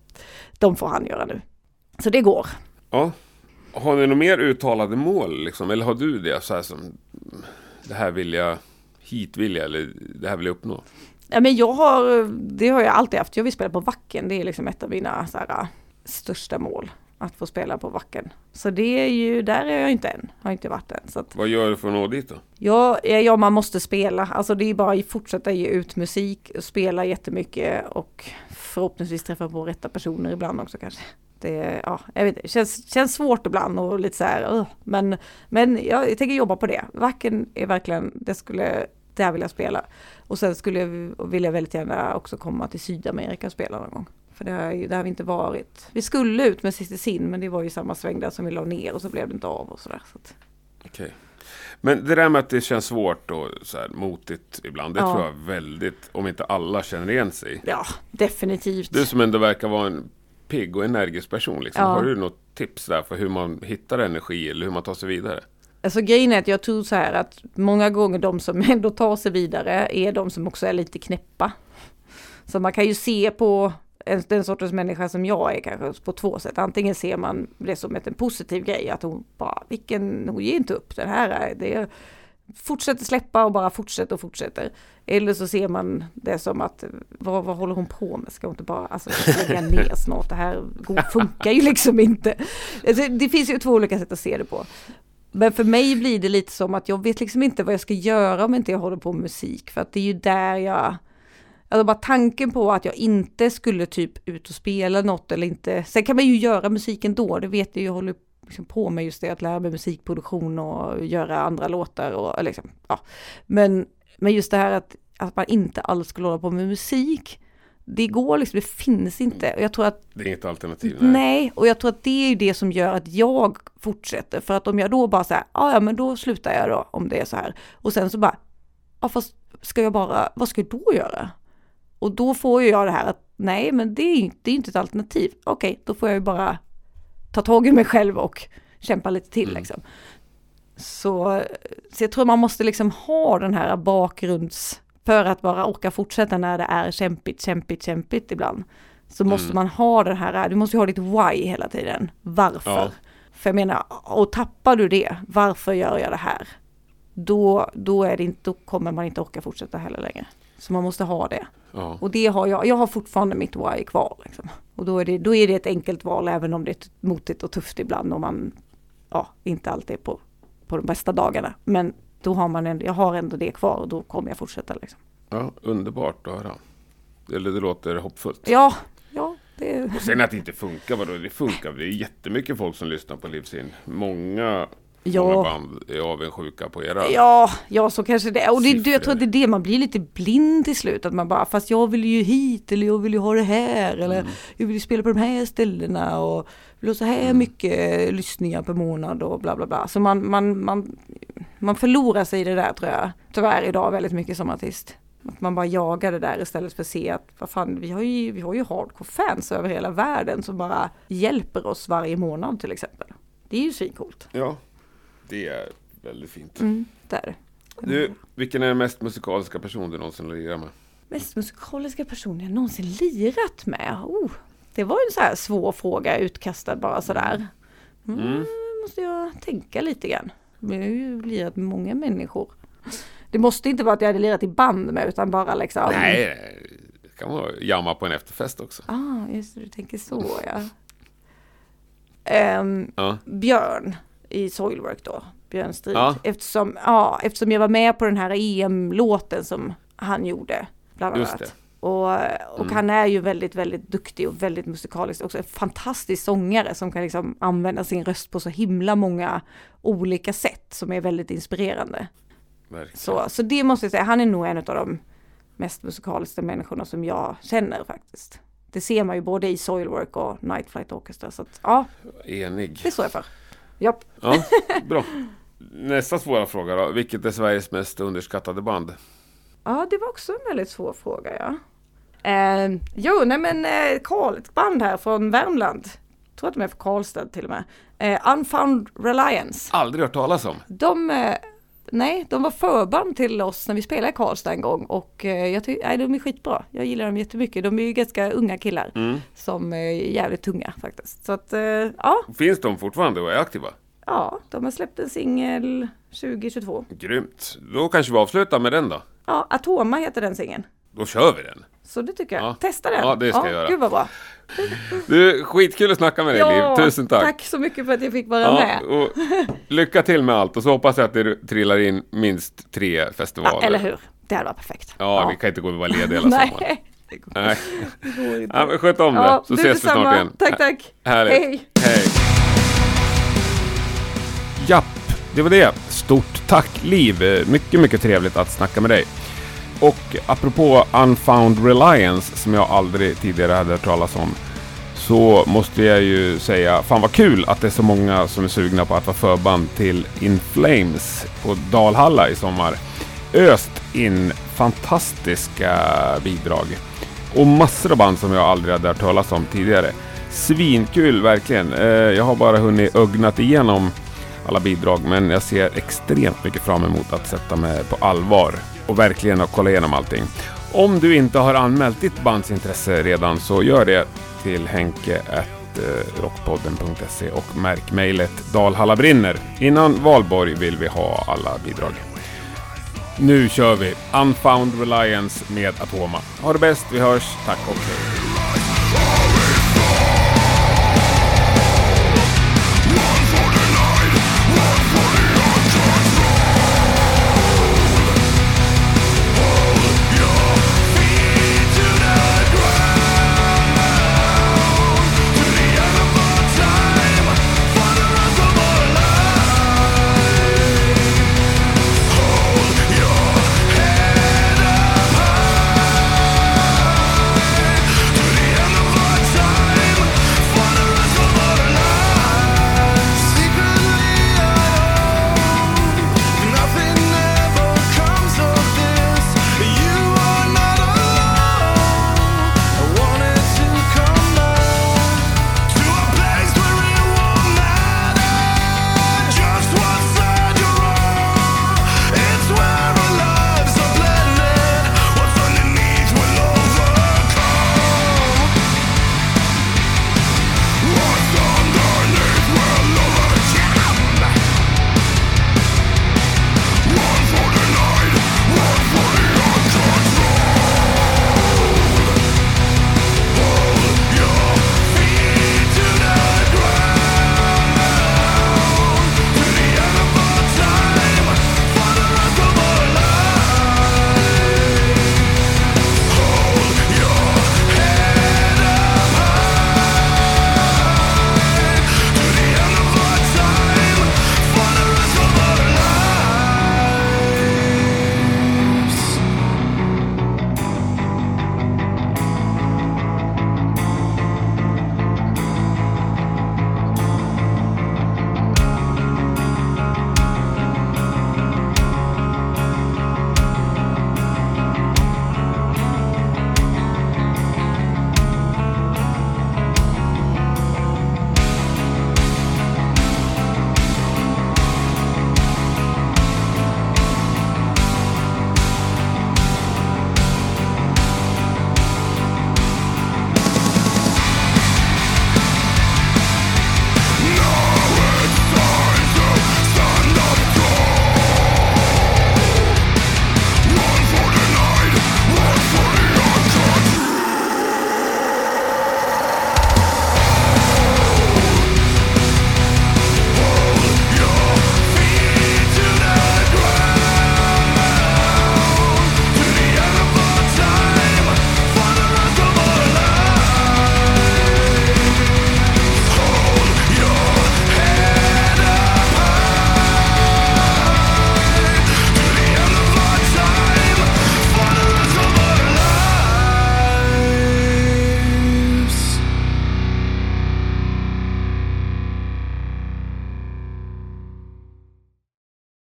de får han göra nu. Så det går. Ja.
Har ni något mer uttalade mål liksom? Eller har du det så här som det här vill jag, hit vill jag, eller det här vill jag uppnå?
Ja men det har jag alltid haft. Jag vill spela på Wacken. Det är liksom ett av mina så här, största mål. Att få spela på Wacken. Så det är ju, där är jag inte än. Har inte varit än. Så att,
vad gör du för att nå dit då?
Ja, man måste spela. Alltså det är bara att fortsätta ge ut musik. Spela jättemycket. Och förhoppningsvis träffa på rätta personer ibland också kanske. Det, jag vet inte. Känns svårt ibland och lite så här. Men jag tänker jobba på det. Wacken är verkligen, där vill jag spela. Och sen vill jag väldigt gärna också komma till Sydamerika och spela någon gång. För det har vi inte varit. Vi skulle ut med Sister Sin, men det var ju samma sväng där som vi la ner och så blev det inte av och sådär. Så.
Okej. Men det där med att det känns svårt och så här motigt ibland, det tror jag väldigt, om inte alla känner igen sig.
Ja, definitivt.
Du som ändå verkar vara en pigg och energisk person, liksom. Har du något tips där för hur man hittar energi eller hur man tar sig vidare? Alltså
grejen är att jag tror så här att många gånger de som ändå tar sig vidare är de som också är lite knäppa. Så man kan ju se på den sortens människa som jag är kanske på två sätt. Antingen ser man det som en positiv grej, att hon ger inte upp, den här är det, fortsätter släppa och bara fortsätter. Eller så ser man det som att vad håller hon på med? Ska hon inte bara lägga ner snart? Det här funkar ju liksom inte. Alltså, det finns ju två olika sätt att se det på. Men för mig blir det lite som att jag vet liksom inte vad jag ska göra om inte jag håller på med musik. För att det är ju där alltså bara tanken på att jag inte skulle typ ut och spela något eller inte. Sen kan man ju göra musiken då. Det vet jag håller liksom på med just det. Att lära mig musikproduktion och göra andra låtar. Och, liksom, ja. Men just det här att man inte alls skulle hålla på med musik. Det går liksom, det finns inte. Och jag tror att,
det är inget alternativ.
Nej, och jag tror att det är ju det som gör att jag fortsätter. För att om jag då bara säger, ja men då slutar jag då om det är så här. Och sen så bara, fast vad ska jag då göra? Och då får jag det här att nej, men det är inte ett alternativ. Okej, då får jag ju bara ta tag i mig själv och kämpa lite till liksom. Så jag tror man måste liksom ha den här bakgrunds för att bara orka fortsätta när det är kämpigt ibland. Så måste man ha den här, du måste ju ha ditt why hela tiden. Varför? Ja. För jag menar, och tappar du det, varför gör jag det här? Då kommer man inte orka fortsätta heller längre. Så man måste ha det. Ja. Och det har jag har fortfarande mitt why kvar. Liksom. Och då är det ett enkelt val även om det är motigt och tufft ibland. Och man inte alltid är på de bästa dagarna. Men då har man ändå, jag har ändå det kvar och då kommer jag fortsätta liksom.
Ja, underbart att höra. Eller det låter hoppfullt.
Ja, det...
Och sen att det inte funkar, vadå? Det funkar. Det är jättemycket folk som lyssnar på Livsin. Många band är avundsjuka på era.
Ja, så kanske det. Och jag tror att det är det, man blir lite blind till slut. Att man bara, fast jag vill ju hit, eller jag vill ju ha det här, eller jag vill ju spela på de här ställena och vill ha så här mycket lyssningar per månad och bla bla bla. Så man förlorar sig i det där, tror jag. Tyvärr idag väldigt mycket som artist. Att man bara jagar det där istället för att se att vad fan, vi har ju hardcore-fans över hela världen som bara hjälper oss varje månad till exempel. Det är ju svincoolt.
Ja, det är väldigt fint.
Där.
Du, vilken är den mest musikaliska person du någonsin har lirat med?
Mest musikaliska person jag någonsin lirat med? Det var en så här svår fråga, utkastad bara sådär. Måste jag tänka lite grann. Jag har ju lirat med många människor. Det måste inte vara att jag hade lirat i band med, utan bara liksom...
Nej, det kan vara jamma på en efterfest också.
Just det, du tänker så, ja. Björn i Soilwork då. Björn Strid.
Ja.
Eftersom jag var med på den här EM-låten som han gjorde, bland annat.
Just det.
Och han är ju väldigt, väldigt duktig och väldigt musikalisk. Också en fantastisk sångare som kan liksom använda sin röst på så himla många olika sätt som är väldigt inspirerande. Så det måste jag säga, han är nog en av de mest musikaliska människorna som jag känner faktiskt. Det ser man ju både i Soilwork och Night Flight Orchestra. Så att, ja,
enig.
Det står jag för. Japp.
Ja, bra. Nästa svåra fråga då. Vilket är Sveriges mest underskattade band?
Ja, det var också en väldigt svår fråga, ja. Ett band här från Värmland. Jag tror att de är från Karlstad till och med. Unfound Reliance.
Aldrig hört talas om.
De var förband till oss när vi spelade i Karlstad en gång. Och de är skitbra. Jag gillar dem jättemycket. De är ju ganska unga killar som är jävligt tunga faktiskt. Så att, ja.
Finns de fortfarande och är aktiva?
Ja, de har släppt en singel 2022.
Grymt. Då kanske vi avslutar med den då.
Ja, Atoma heter den singeln.
Då kör vi den.
Så det tycker jag.
Ja.
Testa den.
Ja, det ska jag göra.
Gud vad bra.
Du, skitkul att snacka med dig, Liv. Tusen tack.
Tack så mycket för att jag fick vara med.
Och lycka till med allt. Och så hoppas jag att det trillar in minst 3 festivaler.
Ja, eller hur? Det hade varit perfekt.
Ja, vi kan inte gå och vara lediga hela sommaren. Nej.
Det går inte.
Ja, men sköt om det. Så ses vi snart igen.
Tack.
Härligt. Hej. Japp, det var det. Stort tack, Liv. Mycket, mycket trevligt att snacka med dig. Och apropå Unfound Reliance, som jag aldrig tidigare hade hört talas om, så måste jag ju säga, fan vad kul att det är så många som är sugna på att vara förband till In Flames på Dalhalla i sommar. Öst in fantastiska bidrag. Och massor av band som jag aldrig hade hört talas om tidigare. Svinkul verkligen. Jag har bara hunnit ögnat igenom alla bidrag, men jag ser extremt mycket fram emot att sätta mig på allvar och verkligen att kolla igenom allting. Om du inte har anmält ditt bandsintresse redan, så gör det till henke@rockpodden.se och märk mejlet Dalhalla brinner. Innan valborg vill vi ha alla bidrag. Nu kör vi Unfound Reliance med Atoma. Ha det bäst, vi hörs. Tack och hej.